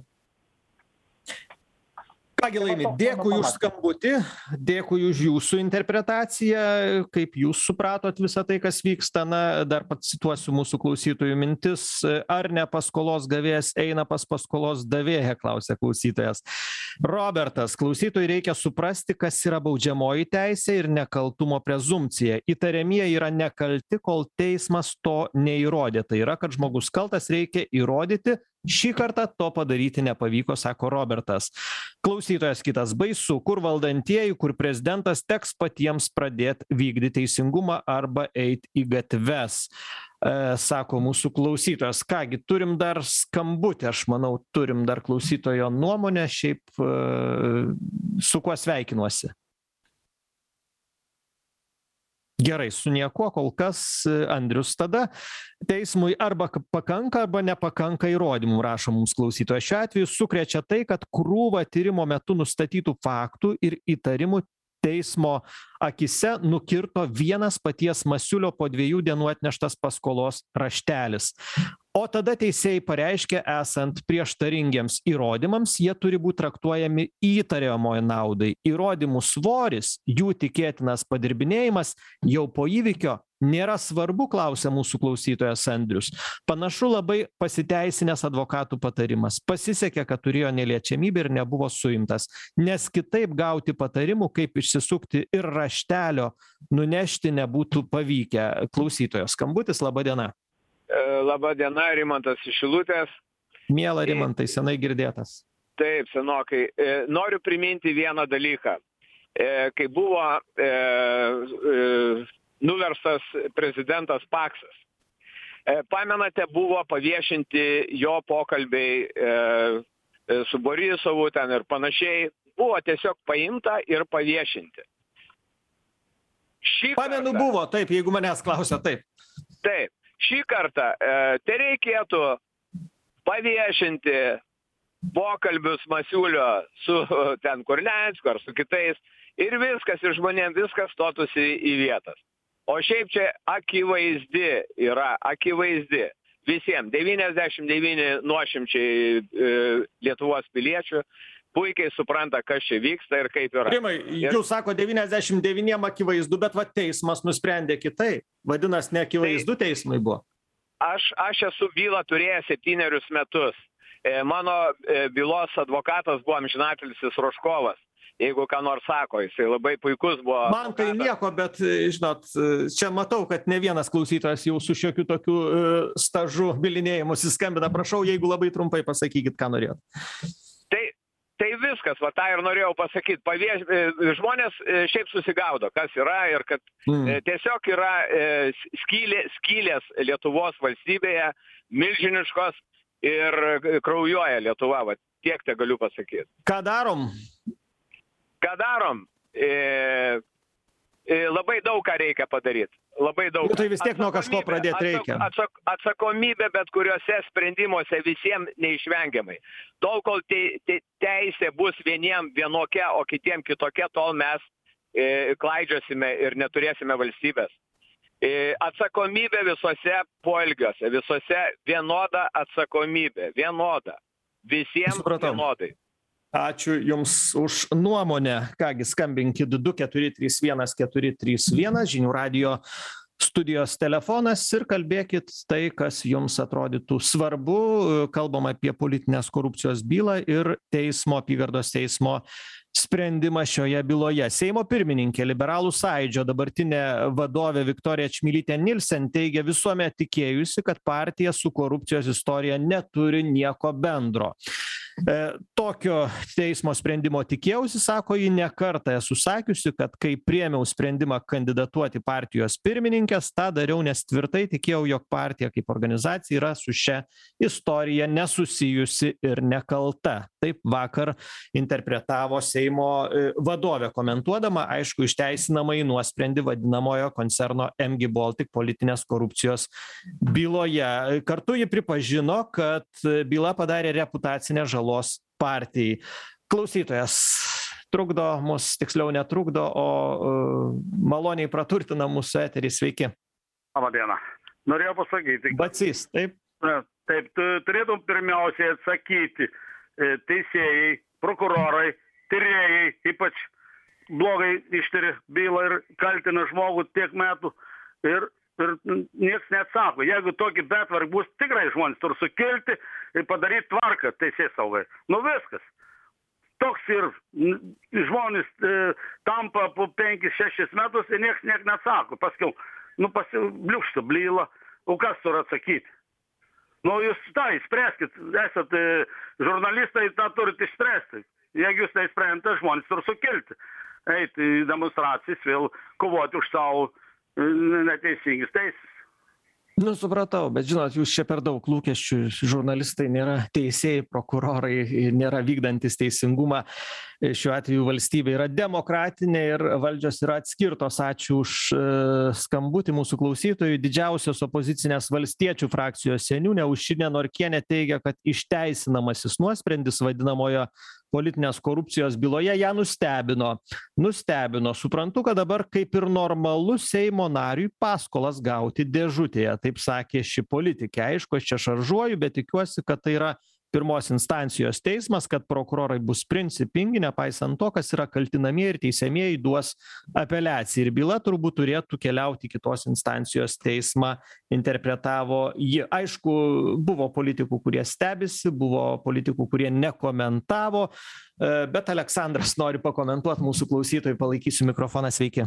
Kągi Laimi, dėkui už skambutį, dėkui už jūsų interpretaciją, kaip jūs supratot visą tai, kas vyksta. Na, dar pacituosiu mūsų klausytojų mintis. Ar ne paskolos gavėjas eina pas paskolos davėją, klausia klausytojas. Robertas, klausytojai reikia suprasti, kas yra baudžiamoji teisė ir nekaltumo prezumpcija. Įtariamieji yra nekalti, kol teismas to neįrodė. Tai yra, kad žmogus kaltas, reikia įrodyti. Šį kartą to padaryti nepavyko, sako Robertas. Klausytojas kitas, baisu, kur valdantieji, kur prezidentas, teks patiems pradėti vykdyti teisingumą arba eiti į gatves, e, sako mūsų klausytojas. Kągi, turim dar skambutį, aš manau, turim dar klausytojo nuomonę, šiaip e, su kuo sveikinuosi. Gerai, su niekuo kol kas Andrius tada. Teismui arba pakanka, arba nepakanka įrodymų, rašo mums klausytojas. Šiuo atveju sukrečia tai, kad krūva tyrimo metu nustatytų faktų ir įtarimų teismo akise nukirto vienas paties Masiulio po dviejų dienų atneštas paskolos raštelis. O tada teisėjai pareiškė, esant prieštaringiems įrodymams, jie turi būti traktuojami įtariamojo naudai. Įrodymų svoris, jų tikėtinas padirbinėjimas jau po įvykio nėra svarbu, klausia mūsų klausytojas Andrius. Panašu labai pasiteisinęs advokatų patarimas. Pasisekė, kad turėjo neliečiamybę ir nebuvo suimtas, nes kitaip gauti patarimų, kaip išsisukti ir raštelio nunešti nebūtų pavykę. Klausytojas skambutis, laba diena. Labą dieną, Rimantas iš Šilutės. Miela Rimantai, senai girdėtas. Taip, senokai. Noriu priminti vieną dalyką. Kai buvo e, e, nuverstas prezidentas Paksas, e, pamenate, buvo paviešinti jo pokalbiai e, su Borisovu ten ir panašiai. Buvo tiesiog paimta ir paviešinti. Šį Pamenu kartą, buvo, taip, jeigu manęs klausia, taip. Taip. Šį kartą e, tai reikėtų paviešinti pokalbius Masiulio su ten Kurlianskiu ar su kitais ir viskas, ir žmonėm viskas stotųsi į vietas. O šiaip čia akivaizdi yra, akivaizdi visiems, devyniasdešimt devyni nuošimčiai e, Lietuvos piliečių puikiai supranta, kas čia vyksta ir kaip yra. Rimai, jūs sako devyniasdešimt devyniem akivaizdu, bet va teismas nusprendė kitaip. Vadinasi, neakivaizdu tai, teismai buvo. Aš, aš esu bylą turėjęs septynerius metus. E, mano e, bylos advokatas buvo amžinatilsis Rožkovas. Jeigu ką nors sako, jisai labai puikus buvo. Man tai advokatas. Nieko, bet, žinot, čia matau, kad ne vienas klausytojas jau su šiokiu tokiu uh, stažu bilinėjimu skambina. Prašau, jeigu labai trumpai pasakykit, ką norėjot. Tai Tai viskas, va tą ir norėjau pasakyti. Pavieš, žmonės šiaip susigaudo, kas yra ir kad mm. tiesiog yra skylė, skylės Lietuvos valstybėje, milžiniškos ir kraujuoja Lietuva, va tiek te galiu pasakyti. Ką darom? Ką darom? E, e, labai daug ką reikia padaryti. Labai daug. Nu, tai vis tiek nuo kažko pradėti reikia. Atsak, atsakomybė bet kuriuose sprendimuose visiems neišvengiamai. Tol, kol te, te, teisė bus vieniem vienokia, o kitiem kitokia, tol mes e, klaidžiosime ir neturėsime valstybės. E, atsakomybė visuose poelgiuose, visuose vienoda atsakomybė, vienoda. Visiems Supratau. Vienodai. Ačiū Jums už nuomonę. Kągi, skambinkit du keturi trys vienas keturi trys vienas, žinių radijo studijos telefonas ir kalbėkit tai, kas jums atrodytų svarbu. Kalbam apie politinės korupcijos bylą ir teismo, apygardos teismo sprendimą šioje byloje. Seimo pirmininkė, Liberalų sąjūdžio dabartinė vadovė Viktorija Čmilytė Nilsen teigia visuomet tikėjusi, kad partija su korupcijos istorija neturi nieko bendro. E, tokio teismo sprendimo tikėjausi, sako ji, ne kartą esu sakiusi, kad kai priėmiau sprendimą kandidatuoti partijos pirmininkės, tą dariau, nes tvirtai tikėjau, jog partija kaip organizacija yra su šia istorija nesusijusi ir nekalta. Taip vakar interpretavo Seimo vadovė, komentuodama, aišku, išteisinamai nuosprendį vadinamojo koncerno M G Baltic politinės korupcijos byloje. Kartu ji pripažino, kad byla padarė reputacinę žalos partijai. Klausytojas trukdo mus, tiksliau netrukdo, o uh, maloniai praturtina mūsų eterį. Sveiki. Labą dieną. Norėjau pasakyti. Bacys, taip? Taip, tu turėtum pirmiausiai atsakyti teisėjai, prokurorai, tyrėjai, ypač blogai ištiri bylą ir kaltina žmogų tiek metų ir, ir nieks neatsako. Jeigu tokį betvarkį bus, tikrai žmonės turi sukilti ir padaryti tvarką teisėsaugai. Nu viskas. Toks ir žmonės e, tampa po penkis šešis metus ir nieks niek neatsako. Paskiau, nu pasibliukšta blyla, o kas turi atsakyti? Nu jūs tą išspręskit, esat e, žurnalistai, tą turit išspręsti. Jeigu jūs tai sprendate, žmonės turi sukilti. Eiti į demonstracijas, vėl kovoti už savo neteisingas teisės. Nu, supratau, bet žinot, jūs čia per daug lūkesčių, žurnalistai nėra teisėjai, prokurorai, nėra vykdantis teisingumą. Šiuo atveju valstybė yra demokratinė ir valdžios yra atskirtos. Ačiū už skambutį mūsų klausytojų. Didžiausios opozicinės valstiečių frakcijos seniūnė Aušrinė Norkienė teigia, kad išteisinamasis nuosprendis vadinamojo politinės korupcijos byloje ją nustebino. Nustebino. Suprantu, kad dabar kaip ir normalu Seimo nariui paskolas gauti dėžutėje. Taip sakė ši politikė. Aišku, aš čia šaržuoju, bet tikiuosi, kad tai yra pirmos instancijos teismas, kad prokurorai bus principingi, nepaisant to, kas yra kaltinamieji ir teisiamieji duos apeliaciją. Ir byla turbūt turėtų keliauti į kitos instancijos teismą, interpretavo ji. Aišku, buvo politikų, kurie stebisi, buvo politikų, kurie nekomentavo, bet Aleksandras nori pakomentuoti, mūsų klausytojai, palaikysiu mikrofoną, sveiki.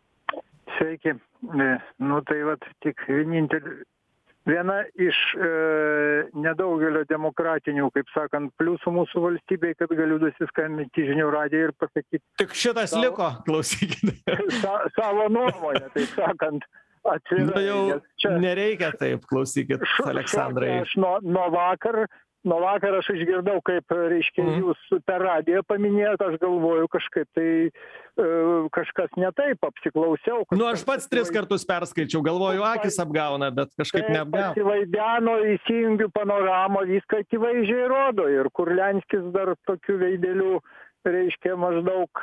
Sveiki. Nu tai vat tik vienintelį. Viena iš e, nedaugelio demokratinių, kaip sakant, pliusų mūsų valstybei, kad galiu nusiskambinti žinių radiją ir pasakyti. Tik šitas savo, liko, klausykite. Sa, savo nuomonę, taip sakant, atvirai. Nu jau čia, nereikia taip, klausykit, Aleksandrai. Aš nuo, nuo vakar, nuo vakar aš išgirdau, kaip, reiškia, mm. jūs per radiją paminėjot, aš galvoju kažkaip tai kažkas ne taip, apsiklausiau. Nu, aš pats tris kartus perskaičiau, galvoju, akis apgauna, bet kažkaip neapgauna. Pasivaideno, įsijungiu panoramą, viską akivaizdžiai rodo. Ir Kurlianskis dar tokių veidelių, reiškia, maždaug,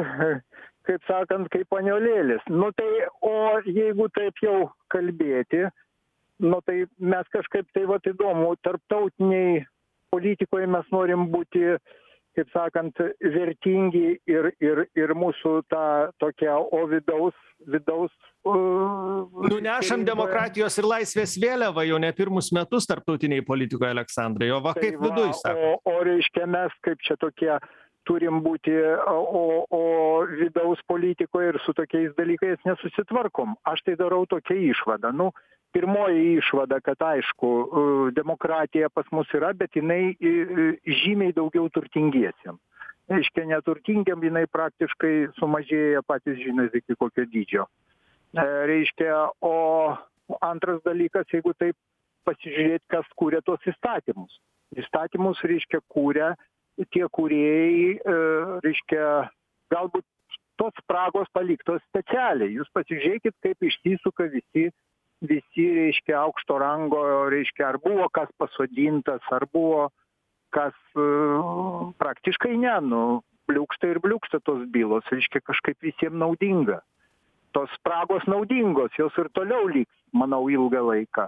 kaip sakant, kaip paniolėlis. Nu tai, o jeigu taip jau kalbėti, nu tai mes kažkaip tai vat įdomu, tarptautiniai politikoje mes norim būti, kaip sakant, vertingi ir, ir, ir mūsų tą tokią, o vidaus, vidaus... Uh, Nunešam demokratijos ir laisvės vėliavą jau ne pirmus metus tarptautiniai politikoje, Aleksandrai, o va tai kaip viduj, sako. O, o reiškia mes kaip čia tokie turim būti, o, o vidaus politikoje ir su tokiais dalykais nesusitvarkom. Aš tai darau tokią išvadą. Nu, pirmoji išvada, kad aišku, demokratija pas mus yra, bet jinai žymiai daugiau turtingiesiam. Reiškia, neturtingiam jinai praktiškai sumažėja patys žinios iki kokio dydžio. Reiškia, o antras dalykas, jeigu taip pasižiūrėti, kas kūrė tos įstatymus. Įstatymus, reiškia, kūrė tie kūrėjai, reiškia, galbūt tos spragos paliktos specialiai. Jūs pasižiūrėkit, kaip išsisuka visi visi, reiškia, aukšto rango, reiškia, ar buvo kas pasodintas, ar buvo kas uh, praktiškai ne, nu, bliūksta ir bliūksta tos bylos, reiškia, kažkaip visiems naudinga. Tos spragos naudingos, jos ir toliau liks, manau, ilgą laiką.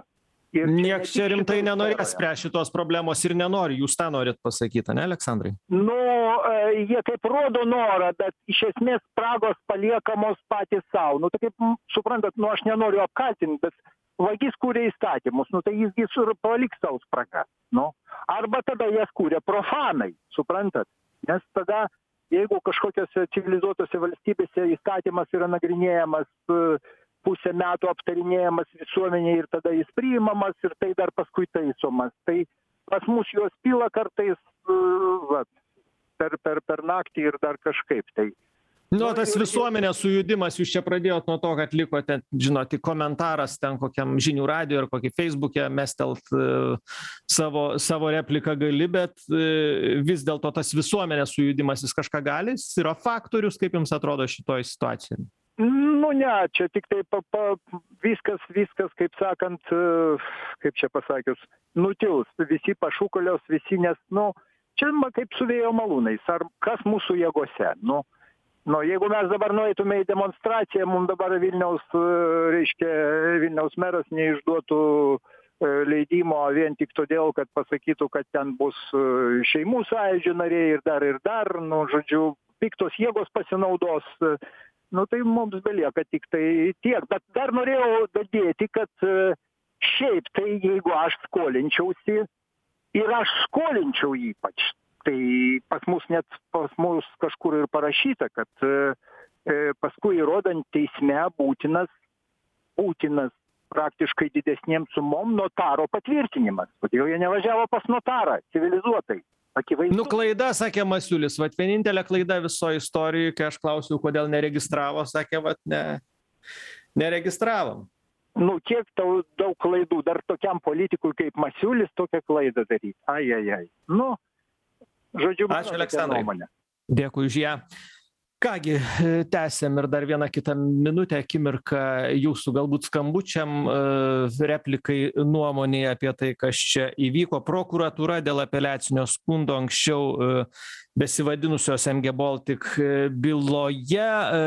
Ir nieks čia rimtai nenorės spręsti šitos problemos ir nenori. Jūs tą norit pasakyti, ne, Aleksandrai? Nu, jie kaip rodo norą, bet iš esmės spragos paliekamos patys savo. Nu, tai kaip, suprantat, nu, aš nenoriu apkaltinti, bet vagis kūrė įstatymus, nu, tai jis jis ir paliks savo spragas. Nu. Arba tada jas kūrė profanai, suprantat? Nes tada, jeigu kažkokiose civilizuotose valstybėse įstatymas yra nagrinėjamas pusę metų aptarinėjamas visuomenėje ir tada jis priimamas ir tai dar paskui taisomas. Tai pas mus juos pila kartais va, per, per, per naktį ir dar kažkaip. Tai. Nu, tas visuomenės sujudimas, jūs čia pradėjot nuo to, kad likote, žinot, komentaras ten kokiam žinių radijo ar kokį Facebook'e mestelt uh, savo, savo repliką gali, bet uh, vis dėlto tas visuomenės sujudimas jis kažką gali, jis yra faktorius, kaip jums atrodo šitoj situacijai? Nu ne, čia tik tai pa, pa, viskas, viskas, kaip sakant, kaip čia pasakius, nutils, visi pašūkolios, visi, nes, nu, čia kaip su vėjo malūnais, ar kas mūsų jėgose, nu, nu, jeigu mes dabar nueitume į demonstraciją, mums dabar Vilniaus, reiškia, Vilniaus meras neišduotų leidimo vien tik todėl, kad pasakytų, kad ten bus šeimų sąjūdžio nariai ir dar ir dar, nu, žodžiu, piktos jėgos pasinaudos. Nu, tai mums belieka tik tai tiek. Bet dar norėjau dadėti, kad šiaip tai jeigu aš skolinčiausi ir aš skolinčiau ypač, tai pas mus net pas mus kažkur ir parašyta, kad e, paskui įrodant teisme būtinas, būtinas praktiškai didesniem sumom notaro patvirtinimas. Kodėl jie nevažiavo pas notarą civilizuotai? Akivaizdu. Nu, klaida, sakė Masiulis, vat vienintelė klaida viso istorijoje, kai aš klausiau, kodėl neregistravo, sakė, vat ne, neregistravom. Nu, kiek tau daug klaidų, dar tokiam politikui kaip Masiulis tokią klaidą daryti. Ai, ai, ai. Nu, žodžiu, ačiū, Aleksandrai. Dėkui už ją. Kągi, tęsiam ir dar vieną kitą minutę, akimirką jūsų galbūt skambučiam, replikai, nuomonė apie tai, kas čia įvyko. Prokuratūra dėl apeliacinio skundo anksčiau besivadinusios M G Baltic byloje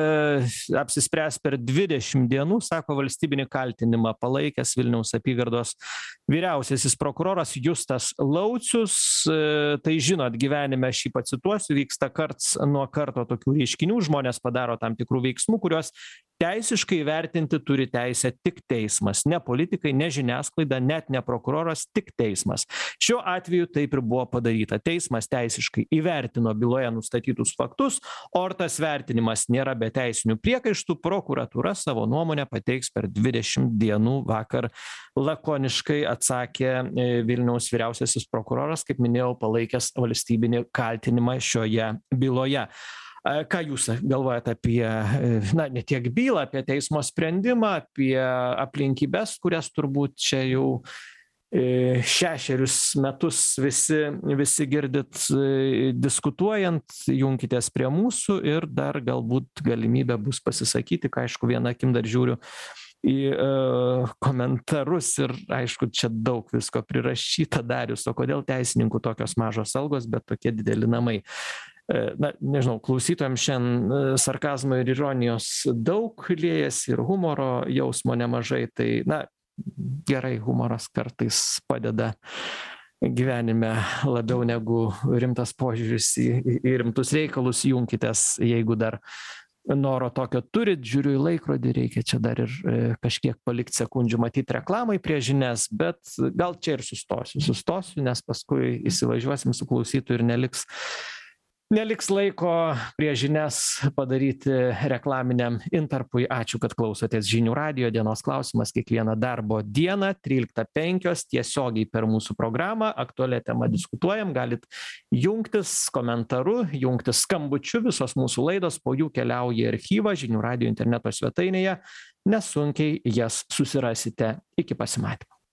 apsispręs per dvidešimt dienų, sako valstybinį kaltinimą palaikęs Vilniaus apygardos vyriausiasis prokuroras Justas Laucius. Tai žinot, gyvenime aš jį pacituosiu, vyksta karts nuo karto tokių reiškinių, žmonės padaro tam tikrų veiksmų, kurios teisiškai vertinti turi teisę tik teismas, ne politikai, ne žiniasklaida, net ne prokuroras, tik teismas. Šiuo atveju taip ir buvo padaryta. Teismas teisiškai įvertino byloje nustatytus faktus, o ar tas vertinimas nėra be teisinių priekaištų, prokuratūra savo nuomonę pateiks per dvidešimt dienų. Vakar lakoniškai atsakė Vilniaus vyriausiasis prokuroras, kaip minėjau, palaikęs valstybinį kaltinimą šioje byloje. Ką jūs galvojate apie, na, ne tiek bylą, apie teismo sprendimą, apie aplinkybes, kurias turbūt čia jau šešerius metus visi, visi girdit diskutuojant, junkitės prie mūsų ir dar galbūt galimybė bus pasisakyti, ką aišku vieną akim dar žiūriu į uh, komentarus ir aišku čia daug visko prirašyta. Darius, o kodėl teisininkų tokios mažos algos, bet tokie dideli namai? Na, nežinau, klausytojams šiandien sarkazmo ir ironijos daug liejasi ir humoro jausmo nemažai, tai, na, gerai, humoras kartais padeda gyvenime labiau negu rimtas požiūris į, į rimtus reikalus. Junkitės, jeigu dar noro tokio turit, žiūriu į laikrodį, reikia čia dar ir e, kažkiek palikti sekundžių matyti reklamai prie žinias, bet gal čia ir sustosiu, sustosiu, nes paskui įsivažiuosim su klausytoju ir neliks Neliks laiko prie žinias padaryti reklaminiam intarpui. Ačiū, kad klausotės žinių radijo. Dienos klausimas kiekvieną darbo dieną, tryliktą penkios, tiesiogiai per mūsų programą. Aktualią temą diskutuojam. Galit jungtis komentaru, jungtis skambučiu. Visos mūsų laidos po jų keliauja į archyvą žinių radijo interneto svetainėje. Nesunkiai jas susirasite. Iki pasimatymo.